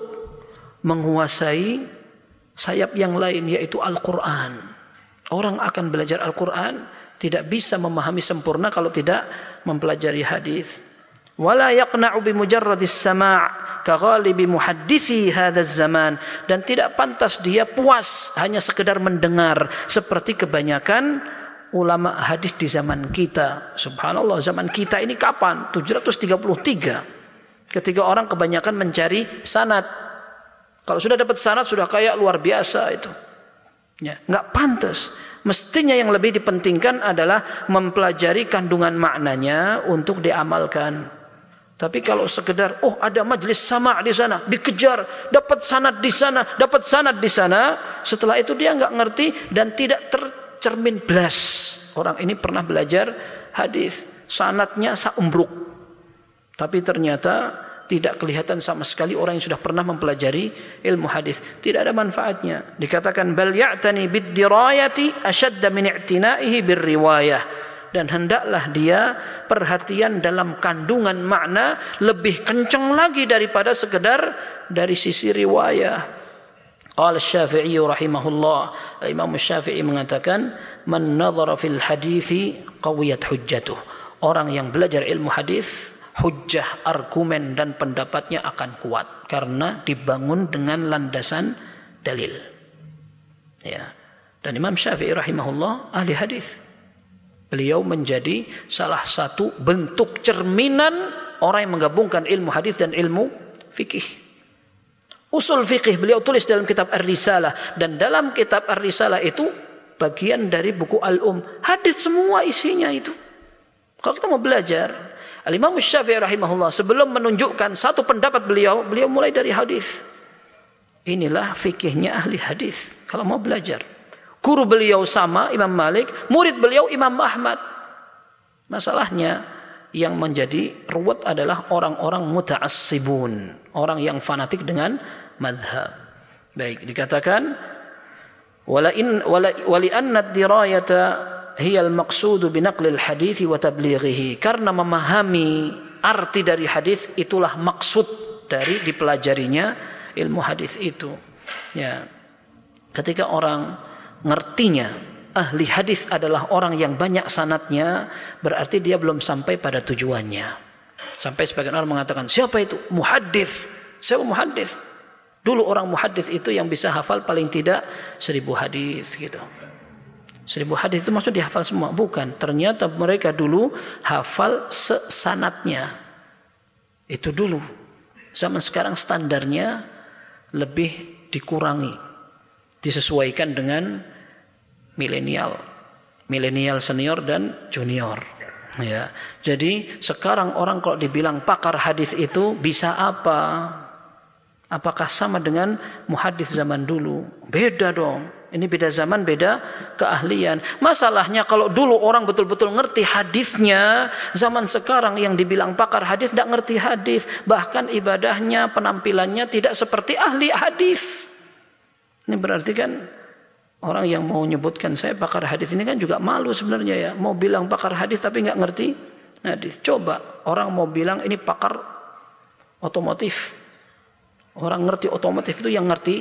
menguasai sayap yang lain, yaitu Al-Quran. Orang akan belajar Al-Quran tidak bisa memahami sempurna kalau tidak mempelajari hadis. Wala yaqna'u bimujarradis sama' ka ghalibi muhadditsi hadzal zaman, dan tidak pantas dia puas hanya sekedar mendengar seperti kebanyakan ulama hadis di zaman kita. Subhanallah, zaman kita ini kapan? tujuh ratus tiga puluh tiga. Ketika orang kebanyakan mencari sanad. Kalau sudah dapat sanad sudah kayak luar biasa itu. Ya, enggak pantas. Mestinya yang lebih dipentingkan adalah mempelajari kandungan maknanya untuk diamalkan. Tapi kalau sekedar oh ada majelis sama di sana, dikejar, dapat sanad di sana, dapat sanad di sana, setelah itu dia enggak ngerti dan tidak tercermin belas. Orang ini pernah belajar hadis, sanadnya saumbruk. Tapi ternyata tidak kelihatan sama sekali orang yang sudah pernah mempelajari ilmu hadis. Tidak ada manfaatnya. Dikatakan bal ya'tani bid-dirayati ashadda min i'tina'ihi bir-riwayah. Dan hendaklah dia perhatian dalam kandungan makna lebih kencang lagi daripada sekedar dari sisi riwayah. Qala Asy-Syafi'i rahimahullah, Imam Asy-Syafi'i mengatakan man nadhara fil hadithi qawiyat hujjatuh. Orang yang belajar ilmu hadis, hujjah, argumen dan pendapatnya akan kuat karena dibangun dengan landasan dalil. Ya. Dan Imam Syafi'i rahimahullah ahli hadis. Beliau menjadi salah satu bentuk cerminan orang yang menggabungkan ilmu hadis dan ilmu fikih. Usul fikih beliau tulis dalam kitab Ar-Risalah, dan dalam kitab Ar-Risalah itu bagian dari buku Al-Um. Hadis semua isinya itu. Kalau kita mau belajar, Al-Imam Syafi'i rahimahullah sebelum menunjukkan satu pendapat beliau, beliau mulai dari hadis. Inilah fikihnya ahli hadis kalau mau belajar. Guru beliau sama Imam Malik, murid beliau Imam Ahmad. Masalahnya yang menjadi ruwet adalah orang-orang muta'assibun, orang yang fanatik dengan madhab. Baik, dikatakan wala in wala wali anna ad-dirayata hiya al-maqsudu bi naqli al-hadits wa tablighihi. Karena memahami arti dari hadis itulah maksud dari dipelajarinya ilmu hadis itu. Ya. Ketika orang ngertinya ahli hadis adalah orang yang banyak sanadnya, berarti dia belum sampai pada tujuannya. Sampai sebagian orang mengatakan, siapa itu? Muhaddis. Siapa muhaddis? Dulu orang muhaddis itu yang bisa hafal paling tidak seribu hadis gitu. Seribu hadis itu maksud dihafal semua? Bukan. Ternyata mereka dulu hafal sesanadnya. Itu dulu. Zaman sekarang standarnya lebih dikurangi, disesuaikan dengan milenial, milenial senior dan junior. Ya, jadi sekarang orang kalau dibilang pakar hadis itu bisa apa? Apakah sama dengan muhaddis zaman dulu? Beda dong. Ini beda zaman, beda keahlian. Masalahnya kalau dulu orang betul-betul ngerti hadisnya, zaman sekarang yang dibilang pakar hadis tidak ngerti hadis, bahkan ibadahnya, penampilannya tidak seperti ahli hadis. Ini berarti kan orang yang mau menyebutkan saya pakar hadis ini kan juga malu sebenarnya ya. Mau bilang pakar hadis tapi nggak ngerti hadis. Coba orang mau bilang ini pakar otomotif. Orang ngerti otomotif itu yang ngerti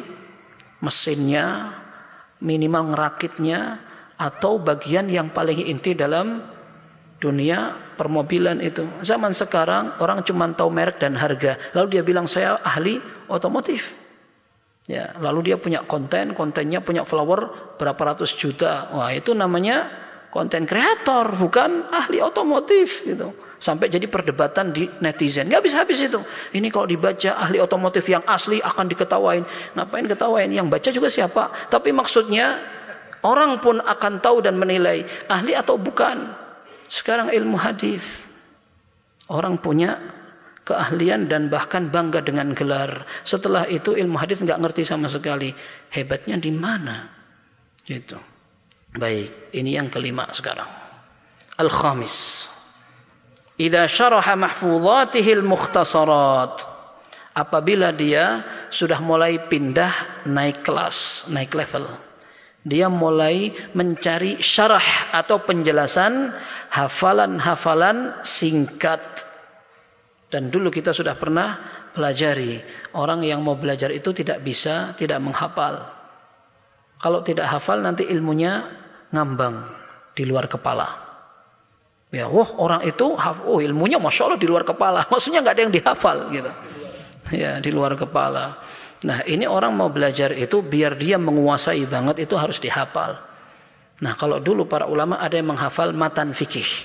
mesinnya, minimal ngerakitnya, atau bagian yang paling inti dalam dunia permobilan itu. Zaman sekarang orang cuma tahu merek dan harga. Lalu dia bilang saya ahli otomotif. Ya, lalu dia punya konten, kontennya punya follower berapa ratus juta. Wah, itu namanya konten kreator, bukan ahli otomotif gitu. Sampai jadi perdebatan di netizen. Nggak habis-habis itu. Ini kalau dibaca ahli otomotif yang asli akan diketawain. Ngapain ketawain? Yang baca juga siapa? Tapi maksudnya orang pun akan tahu dan menilai ahli atau bukan. Sekarang ilmu hadis, orang punya keahlian dan bahkan bangga dengan gelar. Setelah itu ilmu hadis nggak ngerti sama sekali. Hebatnya di mana? Gitu. Baik, ini yang kelima sekarang. Al-khamis. Idza syaraha mahfuzatihi al-mukhtasarat. Apabila dia sudah mulai pindah naik kelas, naik level. Dia mulai mencari syarah atau penjelasan hafalan-hafalan singkat. Dan dulu kita sudah pernah pelajari, orang yang mau belajar itu tidak bisa tidak menghafal. Kalau tidak hafal nanti ilmunya ngambang di luar kepala. Ya, wah orang itu oh ilmunya masya Allah di luar kepala, maksudnya nggak ada yang dihafal gitu. Ya, di luar kepala. Nah ini orang mau belajar itu biar dia menguasai banget itu harus dihafal. Nah kalau dulu para ulama ada yang menghafal matan fikih,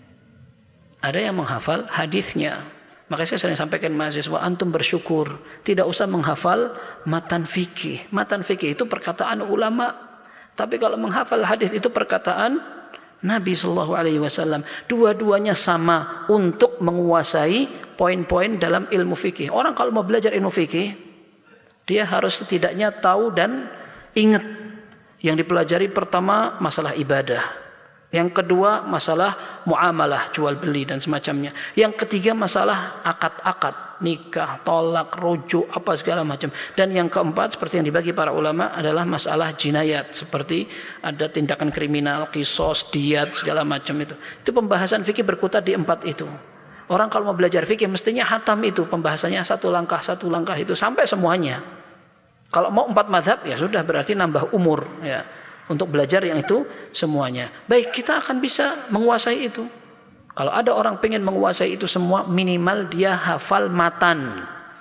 ada yang menghafal hadisnya. Makanya saya sering sampaikan mahasiswa, antum bersyukur tidak usah menghafal matan fikih. Matan fikih itu perkataan ulama, tapi kalau menghafal hadis itu perkataan Nabi Shallallahu Alaihi Wasallam. Dua-duanya sama untuk menguasai poin-poin dalam ilmu fikih. Orang kalau mau belajar ilmu fikih, dia harus setidaknya tahu dan ingat yang dipelajari. Pertama masalah ibadah, yang kedua masalah muamalah, jual beli dan semacamnya, yang ketiga masalah akad-akad, nikah, tolak, rujuk, apa segala macam, dan yang keempat seperti yang dibagi para ulama adalah masalah jinayat, seperti ada tindakan kriminal, kisos, diat, segala macam itu. Itu pembahasan fikih berkutat di empat itu. Orang kalau mau belajar fikih mestinya hatam itu pembahasannya, satu langkah satu langkah itu sampai semuanya. Kalau mau empat mazhab ya sudah berarti nambah umur ya untuk belajar yang itu semuanya. Baik, kita akan bisa menguasai itu. Kalau ada orang pengen menguasai itu semua, minimal dia hafal matan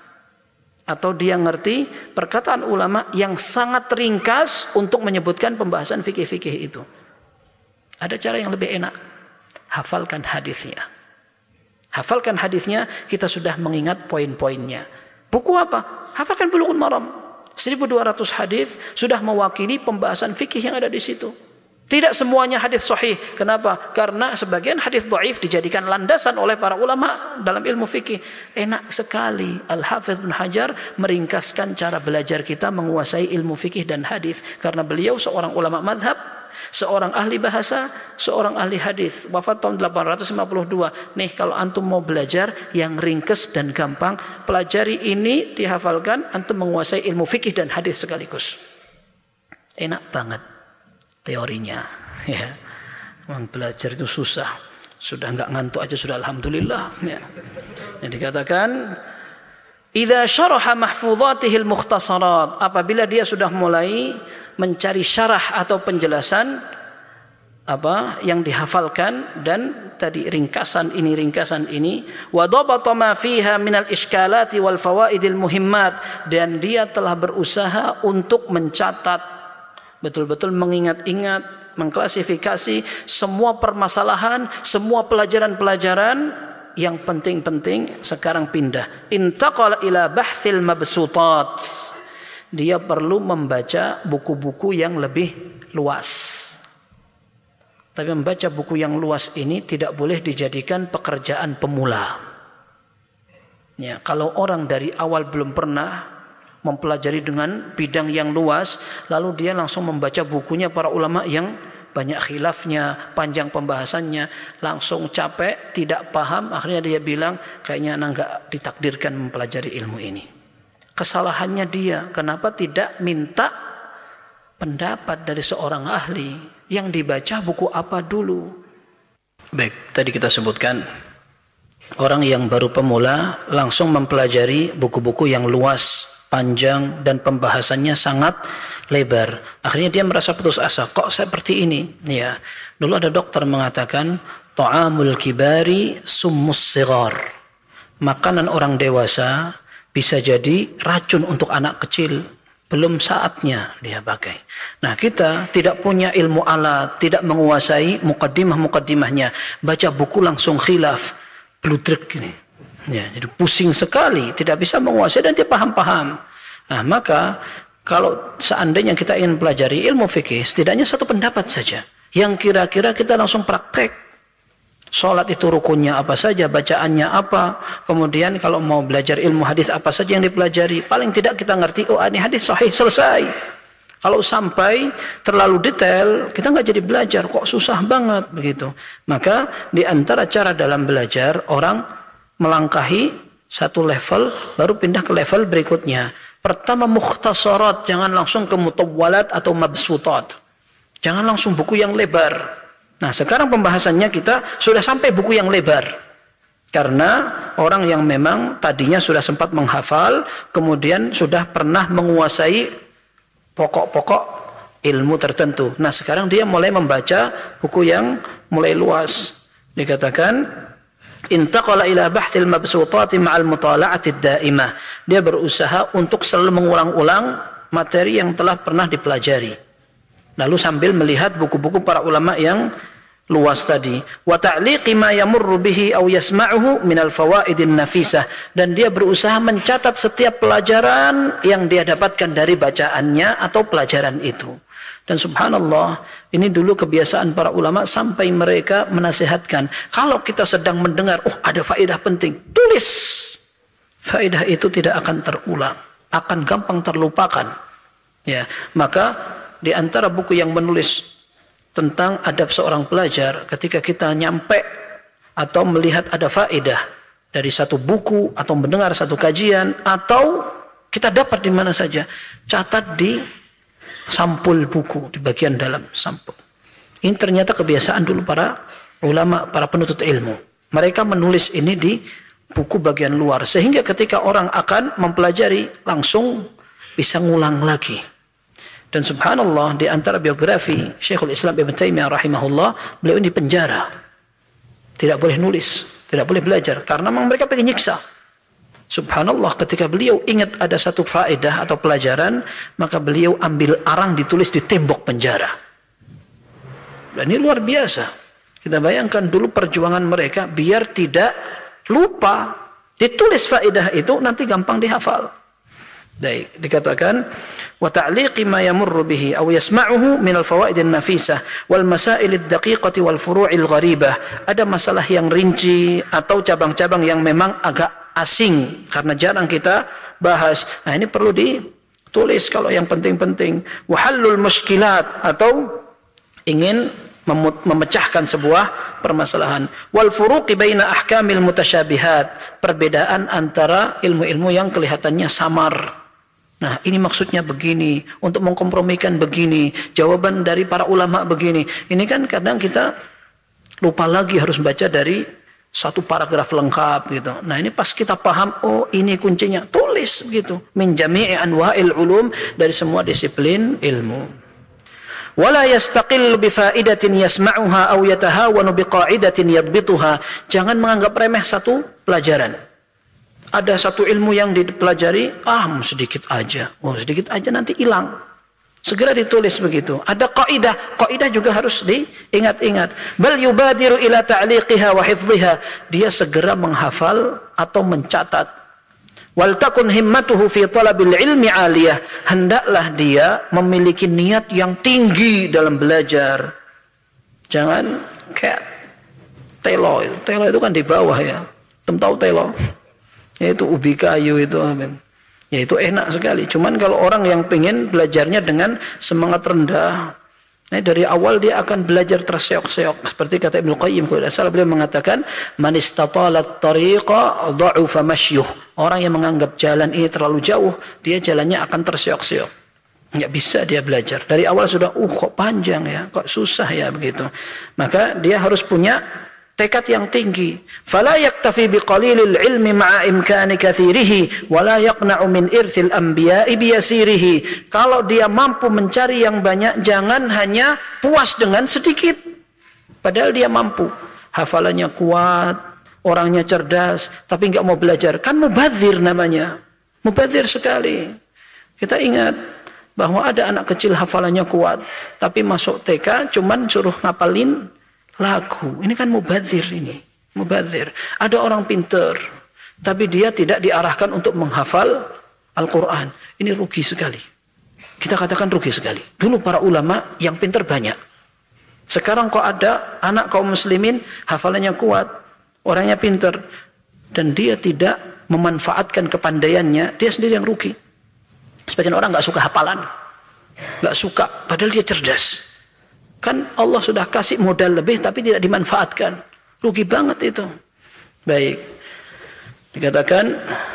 atau dia ngerti perkataan ulama yang sangat ringkas untuk menyebutkan pembahasan fikih-fikih itu. Ada cara yang lebih enak, hafalkan hadisnya. Hafalkan hadisnya, kita sudah mengingat poin-poinnya. Buku apa? Hafalkan Bulughul Maram. seribu dua ratus hadis sudah mewakili pembahasan fikih yang ada di situ. Tidak semuanya hadis sahih. Kenapa? Karena sebagian hadis dhaif dijadikan landasan oleh para ulama dalam ilmu fikih. Enak sekali Al-Hafidz Ibnu Hajar meringkaskan cara belajar kita menguasai ilmu fikih dan hadis, karena beliau seorang ulama madhab, seorang ahli bahasa, seorang ahli hadis, wafat tahun delapan ratus lima puluh dua. Nih kalau antum mau belajar yang ringkas dan gampang, pelajari ini, dihafalkan, antum menguasai ilmu fikih dan hadis sekaligus. Enak banget teorinya, ya. Memang belajar itu susah. Sudah enggak ngantuk aja sudah alhamdulillah, ya. Yang dikatakan idza syaraha mahfuzatihi al-mukhtasarat, apabila dia sudah mulai mencari syarah atau penjelasan apa yang dihafalkan dan tadi ringkasan ini ringkasan ini, wa dabata ma fiha minal iskalati wal fawaidil muhimmat, dan dia telah berusaha untuk mencatat betul-betul, mengingat-ingat, mengklasifikasi semua permasalahan, semua pelajaran-pelajaran yang penting-penting. Sekarang pindah intaqala ila bahthil mabsutat, dia perlu membaca buku-buku yang lebih luas. Tapi membaca buku yang luas ini tidak boleh dijadikan pekerjaan pemula. Ya, kalau orang dari awal belum pernah mempelajari dengan bidang yang luas, lalu dia langsung membaca bukunya para ulama yang banyak khilafnya, panjang pembahasannya, langsung capek, tidak paham, akhirnya dia bilang kayaknya anak enggak ditakdirkan mempelajari ilmu ini. Kesalahannya dia, kenapa tidak minta pendapat dari seorang ahli, yang dibaca buku apa dulu. Baik, tadi kita sebutkan orang yang baru pemula langsung mempelajari buku-buku yang luas, panjang, dan pembahasannya sangat lebar. Akhirnya dia merasa putus asa, kok seperti ini? Ya, dulu ada dokter mengatakan ta'amul kibari summus sighar, makanan orang dewasa bisa jadi racun untuk anak kecil, belum saatnya dia pakai. Nah, kita tidak punya ilmu alat, tidak menguasai mukaddimah-mukaddimahnya, baca buku langsung khilaf, bludrek gini. Ya, jadi pusing sekali, tidak bisa menguasai dan tidak paham-paham. Nah, maka kalau seandainya kita ingin pelajari ilmu fikih, setidaknya satu pendapat saja yang kira-kira kita langsung praktek. Sholat itu rukunnya apa saja, bacaannya apa, kemudian kalau mau belajar ilmu hadis apa saja yang dipelajari. Paling tidak kita ngerti, oh ini hadis sahih, selesai. Kalau sampai terlalu detail, kita nggak jadi belajar, kok susah banget begitu. Maka di antara cara dalam belajar, orang melangkahi satu level, baru pindah ke level berikutnya. Pertama mukhtasarat, jangan langsung ke mutawwalat atau mabsutat. Jangan langsung buku yang lebar. Nah, sekarang pembahasannya kita sudah sampai buku yang lebar. Karena orang yang memang tadinya sudah sempat menghafal, kemudian sudah pernah menguasai pokok-pokok ilmu tertentu. Nah, sekarang dia mulai membaca buku yang mulai luas. Dikatakan intaqala ila bahthil mabsutati ma'al mutala'atid da'imah. Dia berusaha untuk selalu mengulang-ulang materi yang telah pernah dipelajari. Lalu sambil melihat buku-buku para ulama yang luas tadi. Wa ta'liqi ma yamurru bihi aw yasma'uhu minal fawaidin nafisah. Dan dia berusaha mencatat setiap pelajaran yang dia dapatkan dari bacaannya atau pelajaran itu. Dan subhanallah, ini dulu kebiasaan para ulama sampai mereka menasihatkan, kalau kita sedang mendengar, oh ada faedah penting, tulis. Faedah itu tidak akan terulang, akan gampang terlupakan. Ya, maka di antara buku yang menulis tentang adab seorang pelajar, ketika kita nyampe atau melihat ada faedah dari satu buku atau mendengar satu kajian atau kita dapat di mana saja, catat di sampul buku di bagian dalam sampul. Ini ternyata kebiasaan dulu para ulama, para penuntut ilmu. Mereka menulis ini di buku bagian luar sehingga ketika orang akan mempelajari langsung bisa ngulang lagi. Dan subhanallah, di antara biografi Syekhul Islam Ibn Taimiyah rahimahullah, beliau ini penjara. Tidak boleh nulis, tidak boleh belajar karena memang mereka pengen nyiksa. Subhanallah, ketika beliau ingat ada satu faedah atau pelajaran, maka beliau ambil arang ditulis di tembok penjara. Dan ini luar biasa. Kita bayangkan dulu perjuangan mereka biar tidak lupa. Ditulis faedah itu nanti gampang dihafal. Baik, dikatakan wa ta'liqi ma yamurru bihi aw yasma'uhu min al-fawaidin nafisah wal masail ad-daqiqati wal furu'il gharibah. Ada masalah yang rinci atau cabang-cabang yang memang agak asing karena jarang kita bahas. Nah, ini perlu ditulis kalau yang penting-penting. Wa hallul mushkilat, atau ingin memecahkan sebuah permasalahan. Wal furuqi baina ahkamil mutasyabihat, perbedaan antara ilmu-ilmu yang kelihatannya samar. Nah, ini maksudnya begini, untuk mengkompromikan begini, jawaban dari para ulama begini. Ini kan kadang kita lupa lagi harus baca dari satu paragraf lengkap gitu. Nah, ini pas kita paham, oh ini kuncinya, tulis gitu. Min jami'i anwa'il ulum, dari semua disiplin ilmu. Wala yastaqillu bi fa'idatin yasma'uha aw yatahawanu bi qa'idatin yadbituha. Jangan menganggap remeh satu pelajaran. Ada satu ilmu yang dipelajari, ah sedikit aja. Oh, sedikit aja nanti hilang. Segera ditulis begitu. Ada kaidah, kaidah juga harus diingat-ingat. Bal yubadiru ila ta'liqiha wa hifdhiha. Dia segera menghafal atau mencatat. Wal takun himmatuhu fi talabil ilmi 'aliyah. Hendaklah dia memiliki niat yang tinggi dalam belajar. Jangan kayak telo. Telo itu kan di bawah ya. Tem tahu telo? Yaitu ubi kayu itu. Ya itu enak sekali. Cuman kalau orang yang pengen belajarnya dengan semangat rendah, nah, dari awal dia akan belajar terseok-seok. Seperti kata Ibnu Qayyim, kalau tidak salah beliau mengatakan, man istatalat tariqa dha'ufa mashyuh. Orang yang menganggap jalan ini terlalu jauh, dia jalannya akan terseok-seok. Enggak bisa dia belajar. Dari awal sudah, uh kok panjang ya, kok susah ya begitu. Maka dia harus punya tekad yang tinggi. Fala yaktafi biqalilil ilmi ma'a imkani katsirihi wa la yaqna'u min irsil anbiya'i biyasirihi. Kalau dia mampu mencari yang banyak, jangan hanya puas dengan sedikit. Padahal dia mampu. Hafalannya kuat, orangnya cerdas, tapi enggak mau belajar. Kan mubadzir namanya. Mubadzir sekali. Kita ingat bahwa ada anak kecil hafalannya kuat, tapi masuk T K cuman suruh ngapalin lagu. Ini kan mubadzir ini. Mubadzir. Ada orang pintar, tapi dia tidak diarahkan untuk menghafal Al-Quran. Ini rugi sekali. Kita katakan rugi sekali. Dulu para ulama yang pintar banyak, Sekarang kok ada anak kaum muslimin hafalannya kuat, orangnya pinter, dan dia tidak memanfaatkan kepandaiannya, dia sendiri yang rugi. Sebagian orang nggak suka hafalan, nggak suka, padahal dia cerdas. Kan Allah sudah kasih modal lebih, tapi tidak dimanfaatkan, rugi banget itu. Baik, dikatakan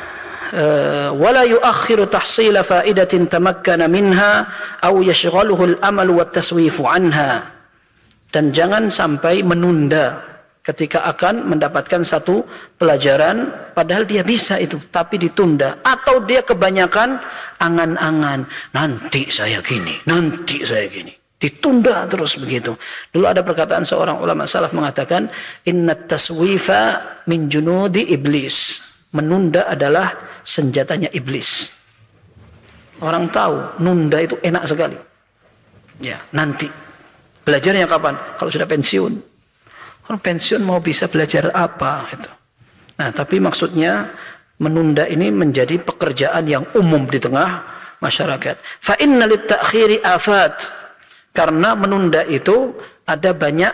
wala yuakhiru tahsila faidatin tamakkana minha aw yashghaluhu al-amal wa taswifu anha. Dan jangan sampai menunda ketika akan mendapatkan satu pelajaran, padahal dia bisa itu, tapi ditunda. Atau dia kebanyakan angan-angan, nanti saya gini, nanti saya gini. Ditunda terus begitu. Dulu ada perkataan seorang ulama salaf mengatakan, inna taswifa min junudi iblis. Menunda adalah senjatanya iblis. Orang tahu, nunda itu enak sekali. Ya, nanti. Belajarnya kapan? Kalau sudah pensiun. Orang pensiun mau bisa belajar apa? Gitu. Nah, tapi maksudnya menunda ini menjadi pekerjaan yang umum di tengah masyarakat. Fa inna lit-ta'khiri afat. Karena menunda itu ada banyak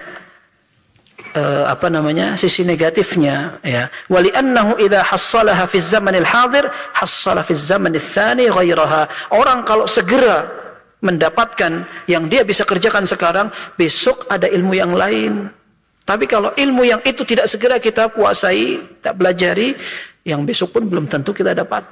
uh, apa namanya? Sisi negatifnya, ya. Wa li'annahu idza hassalaha fi zamanil hadir, hassala fi zamanil tsani ghairaha. Orang kalau segera mendapatkan yang dia bisa kerjakan sekarang, besok ada ilmu yang lain. Tapi kalau ilmu yang itu tidak segera kita kuasai, tak belajari, yang besok pun belum tentu kita dapat.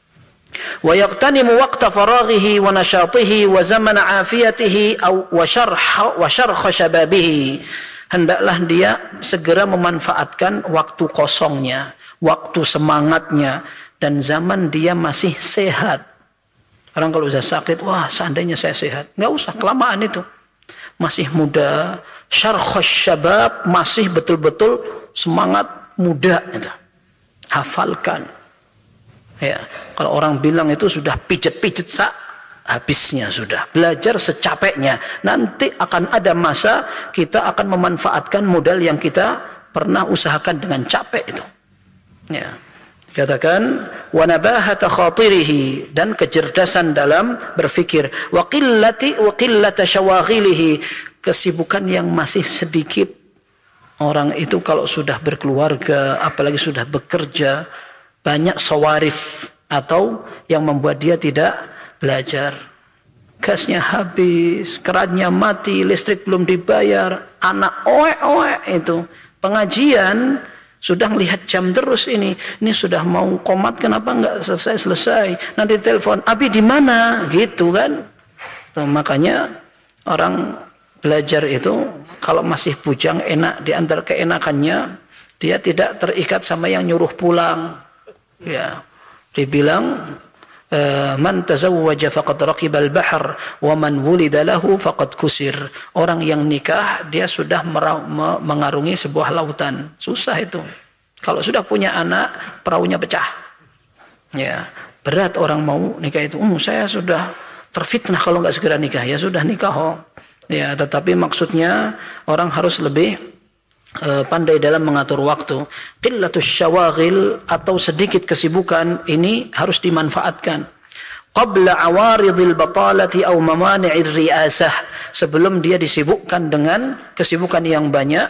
Wa yaqtanimu waqta faraghihi wa nashatihi wa zamana afiyatihi aw wa syarh wa syarh shababihi. Hendaklah dia segera memanfaatkan waktu kosongnya, waktu semangatnya, dan zaman dia masih sehat. Orang kalau sudah sakit, wah seandainya saya sehat. Nggak usah, kelamaan itu. Masih muda, syarkhus syabab, masih betul-betul semangat muda. Itu. Hafalkan. Ya, kalau orang bilang itu sudah pijet-pijet sak, habisnya sudah. Belajar secapeknya. Nanti akan ada masa kita akan memanfaatkan modal yang kita pernah usahakan dengan capek itu. Ya. Katakan wa nabahata khatirihi, dan kecerdasan dalam berfikir, wa qillati wa qillata syawaghilihi, kesibukan yang masih sedikit. Orang itu kalau sudah berkeluarga, apalagi sudah bekerja, banyak sawarif atau yang membuat dia tidak belajar. Gasnya habis, kerannya mati, listrik belum dibayar, anak oe-oe itu. Pengajian sudah melihat jam terus ini, ini sudah mau komat, kenapa enggak selesai-selesai? Nanti telepon, Abi di mana? Gitu kan? Tuh, makanya orang belajar itu kalau masih bujang, enak, di antara keenakannya dia tidak terikat sama yang nyuruh pulang. Ya, dibilang man tazawwaja faqad raqibal bahr wa man wulida lahu faqad kusir. Orang yang nikah dia sudah mengarungi sebuah lautan. Susah itu. Kalau sudah punya anak, perahunya pecah. Ya, berat orang mau nikah itu. Um, saya sudah terfitnah kalau nggak segera nikah. Ya sudah nikah, oh. Ya, tetapi maksudnya orang harus lebih uh, pandai dalam mengatur waktu. Qillatus syawaghil, atau sedikit kesibukan ini harus dimanfaatkan. Qabla awaridil batalati aw mamani'ir riasah, sebelum dia disibukkan dengan kesibukan yang banyak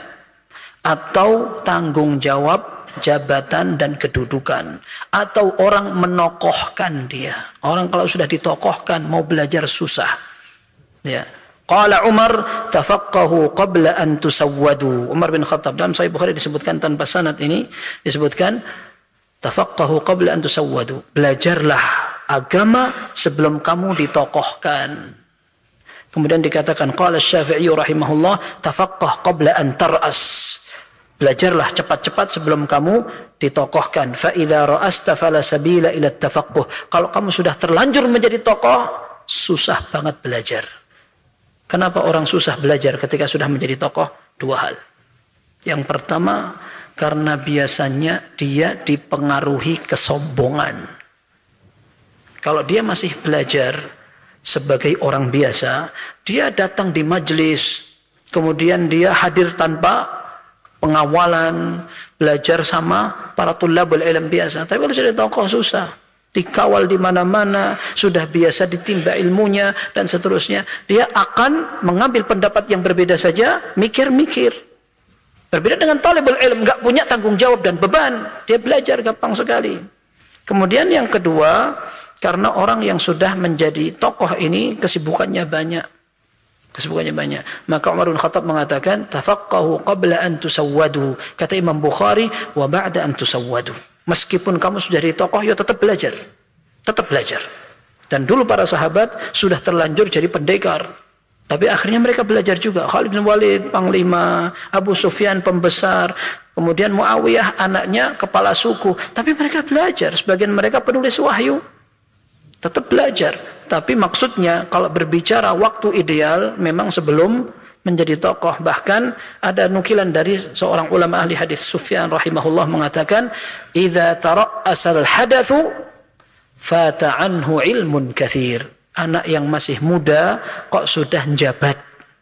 atau tanggung jawab jabatan dan kedudukan, atau orang menokohkan dia. Orang kalau sudah ditokohkan mau belajar susah. Ya. Qala Umar, tafaqqahu qabla an tusawwadu. Umar bin Khattab, dalam Sahih Bukhari disebutkan tanpa sanad ini, disebutkan tafaqqahu qabla an tusawwadu. Belajarlah agama sebelum kamu ditokohkan. Kemudian dikatakan qala Syafi'i rahimahullah, tafaqqah qabla an tar'as. Belajarlah cepat-cepat sebelum kamu ditokohkan. Fa idza ra'asta fala sabila ila tafaqquh. Kalau kamu sudah terlanjur menjadi tokoh, susah banget belajar. Kenapa orang susah belajar ketika sudah menjadi tokoh? Dua hal. Yang pertama, karena biasanya dia dipengaruhi kesombongan. Kalau dia masih belajar sebagai orang biasa, dia datang di majelis, kemudian dia hadir tanpa pengawalan, belajar sama para tulabul ilm biasa. Tapi kalau jadi tokoh susah. dikawal di mana-mana, sudah biasa ditimba ilmunya dan seterusnya. Dia akan mengambil pendapat yang berbeda saja, mikir-mikir. Berbeda dengan talibul ilm, enggak punya tanggung jawab dan beban. Dia belajar gampang sekali. Kemudian yang kedua, karena orang yang sudah menjadi tokoh ini kesibukannya banyak. Kesibukannya banyak. Maka Umar bin Khattab mengatakan, "Tafaqqahu qabla an tusawwadu." Kata Imam Bukhari, "Wa ba'da an tusawwadu." Meskipun kamu sudah jadi tokoh, ya tetap belajar. Tetap belajar. Dan dulu para sahabat sudah terlanjur jadi pendekar. Tapi akhirnya mereka belajar juga. Khalid bin Walid, panglima, Abu Sufyan, pembesar, kemudian Muawiyah, anaknya, kepala suku. Tapi mereka belajar. Sebagian mereka penulis wahyu. Tetap belajar. Tapi maksudnya kalau berbicara waktu ideal memang sebelum menjadi tokoh. Bahkan ada nukilan dari seorang ulama ahli hadis, Sufyan rahimahullah, mengatakan, "Idza tara'asal hadatsu fata anhu ilmun katsir." Anak yang masih muda kok sudah njabat,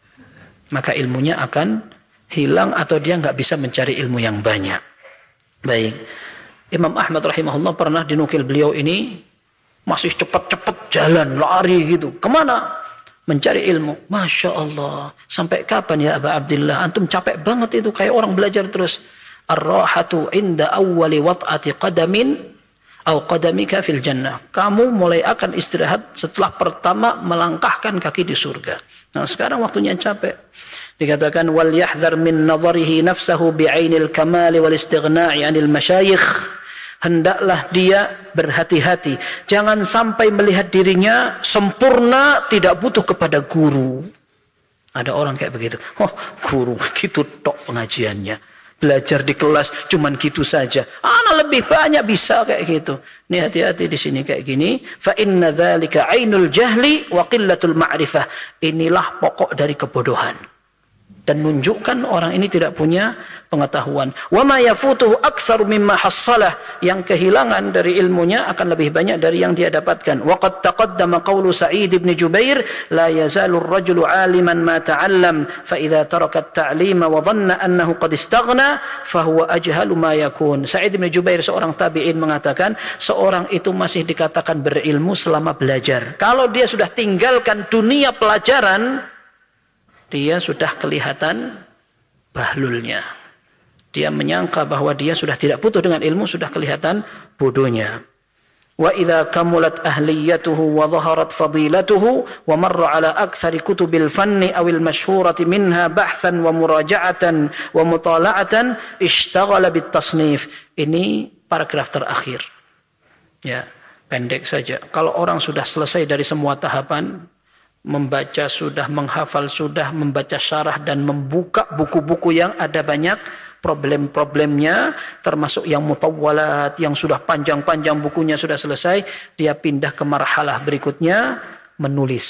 maka ilmunya akan hilang atau dia nggak bisa mencari ilmu yang banyak. Baik, Imam Ahmad rahimahullah pernah dinukil beliau ini masih cepat-cepat jalan, lari gitu. Kemana? Mencari ilmu. Masya Allah. Sampai kapan ya Aba Abdillah? Antum capek banget itu, kayak orang belajar terus. Ar-rahatu inda awwali wat'ati qadamin au qadamika fil jannah. Kamu mulai akan istirahat setelah pertama melangkahkan kaki di surga. Nah, sekarang waktunya capek. Dikatakan wal yahdhar min nadharihi nafsahu bi'ainil kamali wal istighna'i 'anil masyayikh. Hendaklah dia berhati-hati, jangan sampai melihat dirinya sempurna, tidak butuh kepada guru. Ada orang kayak begitu. Oh, guru gitu tok pengajiannya. Belajar di kelas cuman gitu saja. Anak lebih banyak bisa kayak gitu. Nih hati-hati di sini kayak gini. Fa inna dzalika ainul jahli wa qillatul ma'rifah. Inilah pokok dari kebodohan. Dan menunjukkan orang ini tidak punya pengetahuan. Wa ma yafutuhu aktsaru mimma hassalah. Yang kehilangan dari ilmunya akan lebih banyak dari yang dia dapatkan. Wa qad taqaddama qawlu Sa'id bin Jubair, la yazalu ar-rajulu 'aliman ma ta'allam, fa idza taraka at-ta'lima wa dhanna annahu qad istaghna, fa huwa ajhalu ma yakun. Sa'id bin Jubair, seorang tabi'in, mengatakan, seorang itu masih dikatakan berilmu selama belajar. Kalau dia sudah tinggalkan dunia pelajaran, dia sudah kelihatan bahlulnya. Dia menyangka bahwa dia sudah tidak butuh dengan ilmu, sudah kelihatan bodohnya. Wa idza kamulat ahliyatuhu wa dhaharat fadilatuhu wa marra ala aktsari kutubil fanni awil masyhurati minha bahthan wa muraja'atan wa mutala'atan ishtaghala bit tasnif. Ini paragraf terakhir. Ya, pendek saja. Kalau orang sudah selesai dari semua tahapan, membaca sudah, menghafal sudah, membaca syarah dan membuka buku-buku yang ada banyak problem-problemnya, termasuk yang mutawwalat, yang sudah panjang-panjang bukunya sudah selesai, dia pindah ke marhalah berikutnya, menulis.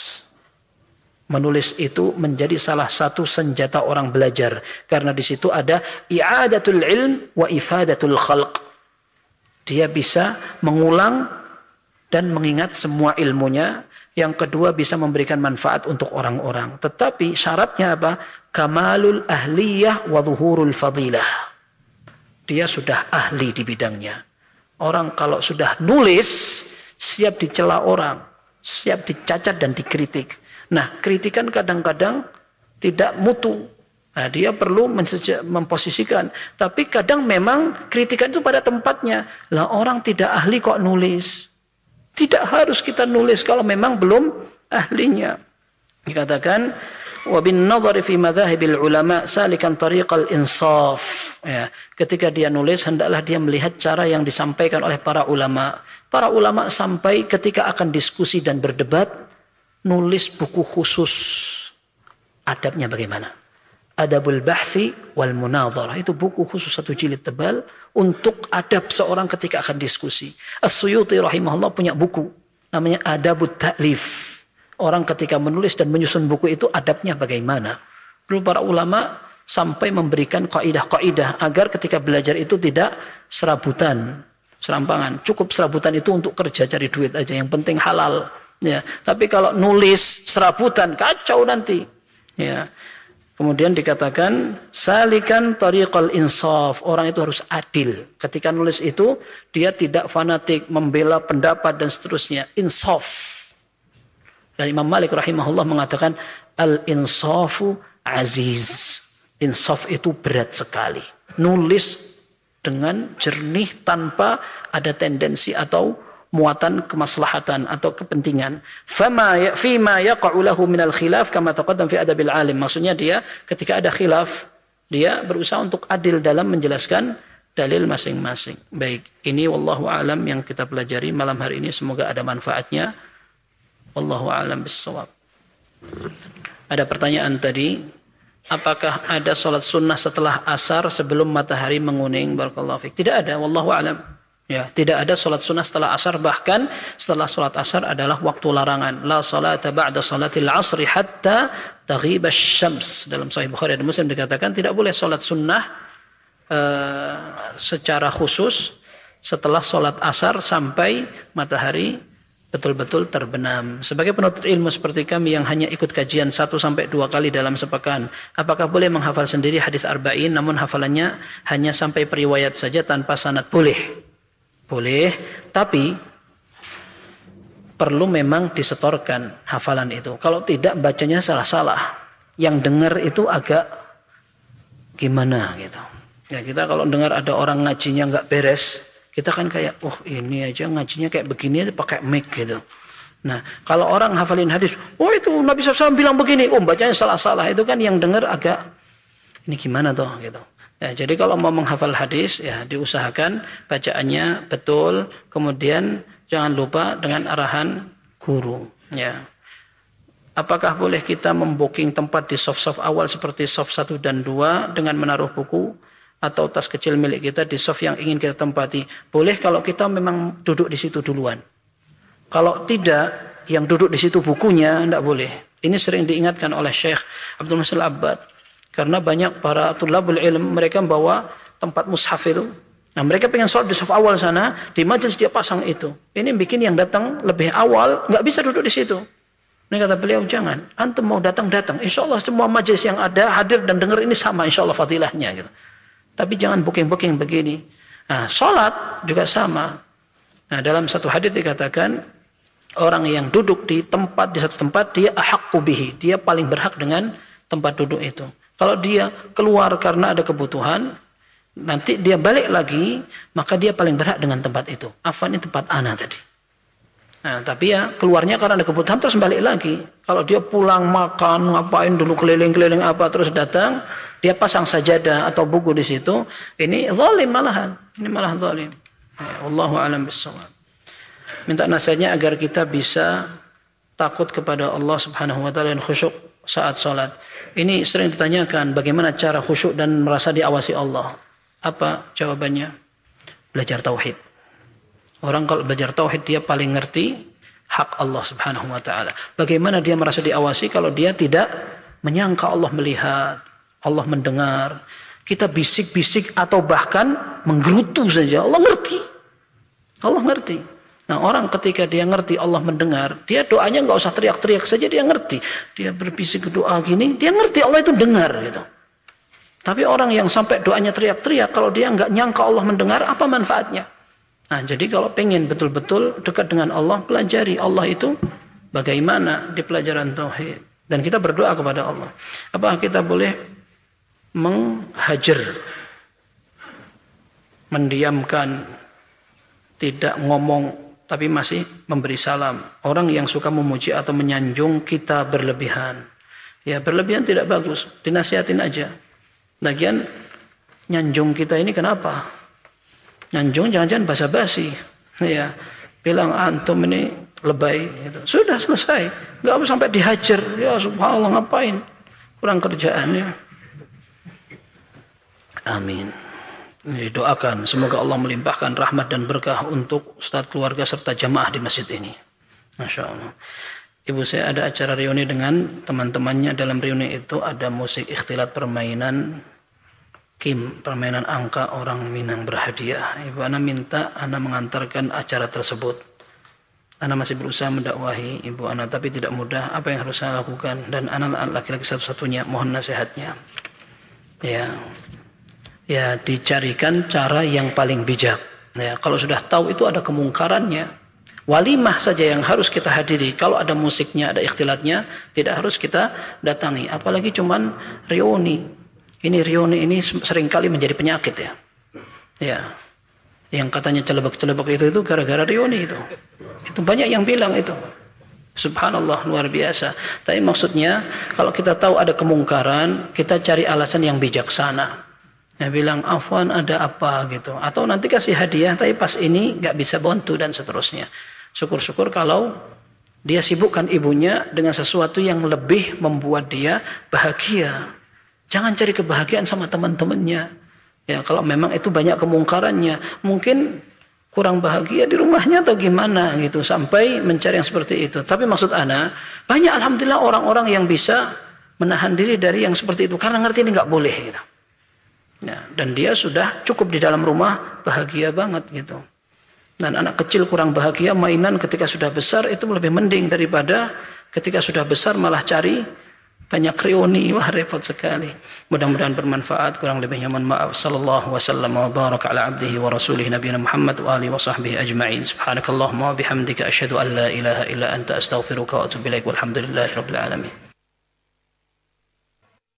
Menulis itu menjadi salah satu senjata orang belajar, karena di situ ada i'adatul ilm wa ifadatul khalq. Dia bisa mengulang dan mengingat semua ilmunya. Yang kedua, bisa memberikan manfaat untuk orang-orang. Tetapi syaratnya apa? Kamalul ahliyah wa zuhurul fadilah. Dia sudah ahli di bidangnya. Orang kalau sudah nulis, siap dicela orang, siap dicacat dan dikritik. Nah, kritikan kadang-kadang tidak mutu. Nah, dia perlu memposisikan. Tapi kadang memang kritikan itu pada tempatnya. Lah, orang tidak ahli kok nulis. Tidak harus kita nulis kalau memang belum ahlinya. Dikatakan wa bin nadhari fi madhahibil ulama salikan tariqal insaf. Ya, ketika dia nulis hendaklah dia melihat cara yang disampaikan oleh para ulama. Para ulama sampai ketika akan diskusi dan berdebat nulis buku khusus adabnya bagaimana. Adabul bahthi wal munadharah, itu buku khusus satu jilid tebal untuk adab seorang ketika akan diskusi. As-Suyuti rahimahullah punya buku namanya Adabut Ta'lif. Orang ketika menulis dan menyusun buku itu adabnya bagaimana. Dulu para ulama sampai memberikan kaidah-kaidah agar ketika belajar itu tidak serabutan, serampangan. Cukup serabutan itu untuk kerja cari duit aja, yang penting halal. Ya, tapi kalau nulis serabutan kacau nanti. Ya. Kemudian dikatakan salikan tariqal insaf. Orang itu harus adil. Ketika nulis itu dia tidak fanatik, membela pendapat dan seterusnya. Insaf. Dan Imam Malik rahimahullah mengatakan al-insafu aziz. Insaf itu berat sekali. Nulis dengan jernih tanpa ada tendensi atau muatan kemaslahatan atau kepentingan. Fama ya fima yaqa'u lahu minal khilaf kama taqaddam fi adabil alim. Maksudnya dia ketika ada khilaf, dia berusaha untuk adil dalam menjelaskan dalil masing-masing. Baik, ini wallahu alam yang kita pelajari malam hari ini, semoga ada manfaatnya. Wallahu alam bissawab. Ada pertanyaan tadi, apakah ada salat sunnah setelah asar sebelum matahari menguning? Barakallahu fiik. Tidak ada, wallahu alam. Ya, tidak ada salat sunnah setelah asar, bahkan setelah salat asar adalah waktu larangan. La salata ba'da salatil asri hatta taghiba asy-syams. Dalam Sahih Bukhari dan Muslim dikatakan tidak boleh salat sunnah uh, secara khusus setelah salat asar sampai matahari betul-betul terbenam. Sebagai penuntut ilmu seperti kami yang hanya ikut kajian satu sampai dua kali dalam sepekan, apakah boleh menghafal sendiri hadis arba'in namun hafalannya hanya sampai periwayat saja tanpa sanad? Boleh. Boleh, tapi perlu memang disetorkan hafalan itu. Kalau tidak bacanya salah-salah. Yang dengar itu agak gimana gitu. Ya, kita kalau dengar ada orang ngajinya nggak beres, kita kan kayak, oh ini aja ngajinya kayak begini aja pakai mic gitu. Nah, kalau orang hafalin hadis, oh itu Nabi shallallahu alaihi wasallam bilang begini, oh bacanya salah-salah, itu kan yang dengar agak, ini gimana toh gitu. Ya, jadi kalau mau menghafal hadis, ya diusahakan bacaannya betul, kemudian jangan lupa dengan arahan guru. Ya. Apakah boleh kita membooking tempat di soft-soft awal seperti soft satu dan dua dengan menaruh buku atau tas kecil milik kita di soft yang ingin kita tempati? Boleh kalau kita memang duduk di situ duluan. Kalau tidak, yang duduk di situ bukunya, tidak boleh. Ini sering diingatkan oleh Syekh Abdul Muhsin Al-Abbad. Karena banyak para tulabul ilm, mereka bawa tempat mushaf itu. Nah, mereka pengen sholat di saf awal sana, di majelis dia pasang itu. Ini bikin yang datang lebih awal, nggak bisa duduk di situ. Ini kata beliau, jangan. Antum mau datang-datang. Insya Allah semua majelis yang ada, hadir dan dengar ini sama, insya Allah fadilahnya. Gitu. Tapi jangan booking-booking begini. Nah, sholat juga sama. Nah, dalam satu hadis dikatakan, orang yang duduk di tempat, di satu tempat, dia ahaqqu bihi. Dia paling berhak dengan tempat duduk itu. Kalau dia keluar karena ada kebutuhan, nanti dia balik lagi, maka dia paling berhak dengan tempat itu. Afwan, ini tempat ana tadi. Nah, tapi ya keluarnya karena ada kebutuhan terus balik lagi. Kalau dia pulang makan, ngapain dulu keliling-keliling apa terus datang, dia pasang sajadah atau buku di situ, ini zalim malahan. Ini malah zalim. Ya, wallahu a'lam bissawab. Minta nasihatnya agar kita bisa takut kepada Allah Subhanahu wa taala dan khusyuk saat salat. Ini sering ditanyakan bagaimana cara khusyuk dan merasa diawasi Allah. Apa jawabannya? Belajar tauhid. Orang kalau belajar tauhid dia paling ngerti hak Allah Subhanahu wa taala. Bagaimana dia merasa diawasi kalau dia tidak menyangka Allah melihat, Allah mendengar. Kita bisik-bisik atau bahkan menggerutu saja, Allah ngerti. Allah ngerti. Nah, orang ketika dia ngerti Allah mendengar, dia doanya nggak usah teriak-teriak saja, dia ngerti. Dia berbisik doa gini, dia ngerti Allah itu dengar gitu. Tapi orang yang sampai doanya teriak-teriak, kalau dia nggak nyangka Allah mendengar, apa manfaatnya? Nah, jadi kalau pengen betul-betul dekat dengan Allah, pelajari Allah itu bagaimana di pelajaran tauhid. Dan kita berdoa kepada Allah. Apakah kita boleh menghajar, mendiamkan, tidak ngomong, tapi masih memberi salam orang yang suka memuji atau menyanjung kita berlebihan? Ya, berlebihan tidak bagus, dinasihatin aja. Lagian nyanjung kita ini kenapa? Nyanjung jangan-jangan basa-basi. Ya, bilang antum ini lebay gitu. Sudah selesai. Enggak harus sampai dihajar. Ya subhanallah, ngapain? Kurang kerjaan ya. Amin. Didoakan semoga Allah melimpahkan rahmat dan berkah untuk Ustadz, keluarga serta jamaah di masjid ini. Masya Allah. Ibu saya ada acara reuni dengan teman-temannya. Dalam reuni itu ada musik, ikhtilat, permainan kim, permainan angka, orang Minang berhadiah. Ibu ana minta ana mengantarkan acara tersebut. Ana masih berusaha mendakwahi ibu ana, tapi tidak mudah. Apa yang harus saya lakukan? Dan ana laki-laki satu-satunya, mohon nasihatnya. Ya, ya dicarikan cara yang paling bijak. Ya, kalau sudah tahu itu ada kemungkarannya, walimah saja yang harus kita hadiri. Kalau ada musiknya, ada ikhtilatnya, tidak harus kita datangi. Apalagi cuman reuni. Ini reuni ini seringkali menjadi penyakit ya. Ya, yang katanya celebek-celebek itu itu gara-gara reuni itu. Itu banyak yang bilang itu. Subhanallah, luar biasa. Tapi maksudnya kalau kita tahu ada kemungkaran, kita cari alasan yang bijaksana. Dia bilang afwan ada apa gitu, atau nanti kasih hadiah tapi pas ini nggak bisa bantu dan seterusnya. Syukur-syukur kalau dia sibukkan ibunya dengan sesuatu yang lebih membuat dia bahagia. Jangan cari kebahagiaan sama teman-temannya. Ya, kalau memang itu banyak kemungkarannya, mungkin kurang bahagia di rumahnya atau gimana gitu sampai mencari yang seperti itu. Tapi maksud ana, banyak alhamdulillah orang-orang yang bisa menahan diri dari yang seperti itu karena ngerti ini nggak boleh gitu. Ya, dan dia sudah cukup di dalam rumah bahagia banget gitu. Dan anak kecil kurang bahagia mainan ketika sudah besar itu lebih mending daripada ketika sudah besar malah cari banyak reuni. Wah, repot sekali. Mudah-mudahan bermanfaat. Kurang lebihnya mohon maaf. Sallallahu wasallam wa baraka ala abdihi wa rasulih nabiyina Muhammad wa alihi wa sahbihi ajma'in. Subhanakallahumma wa bihamdika asyhadu an la ilaha illa anta astaghfiruka wa atubu ilaik. Walhamdulillahirabbil alamin.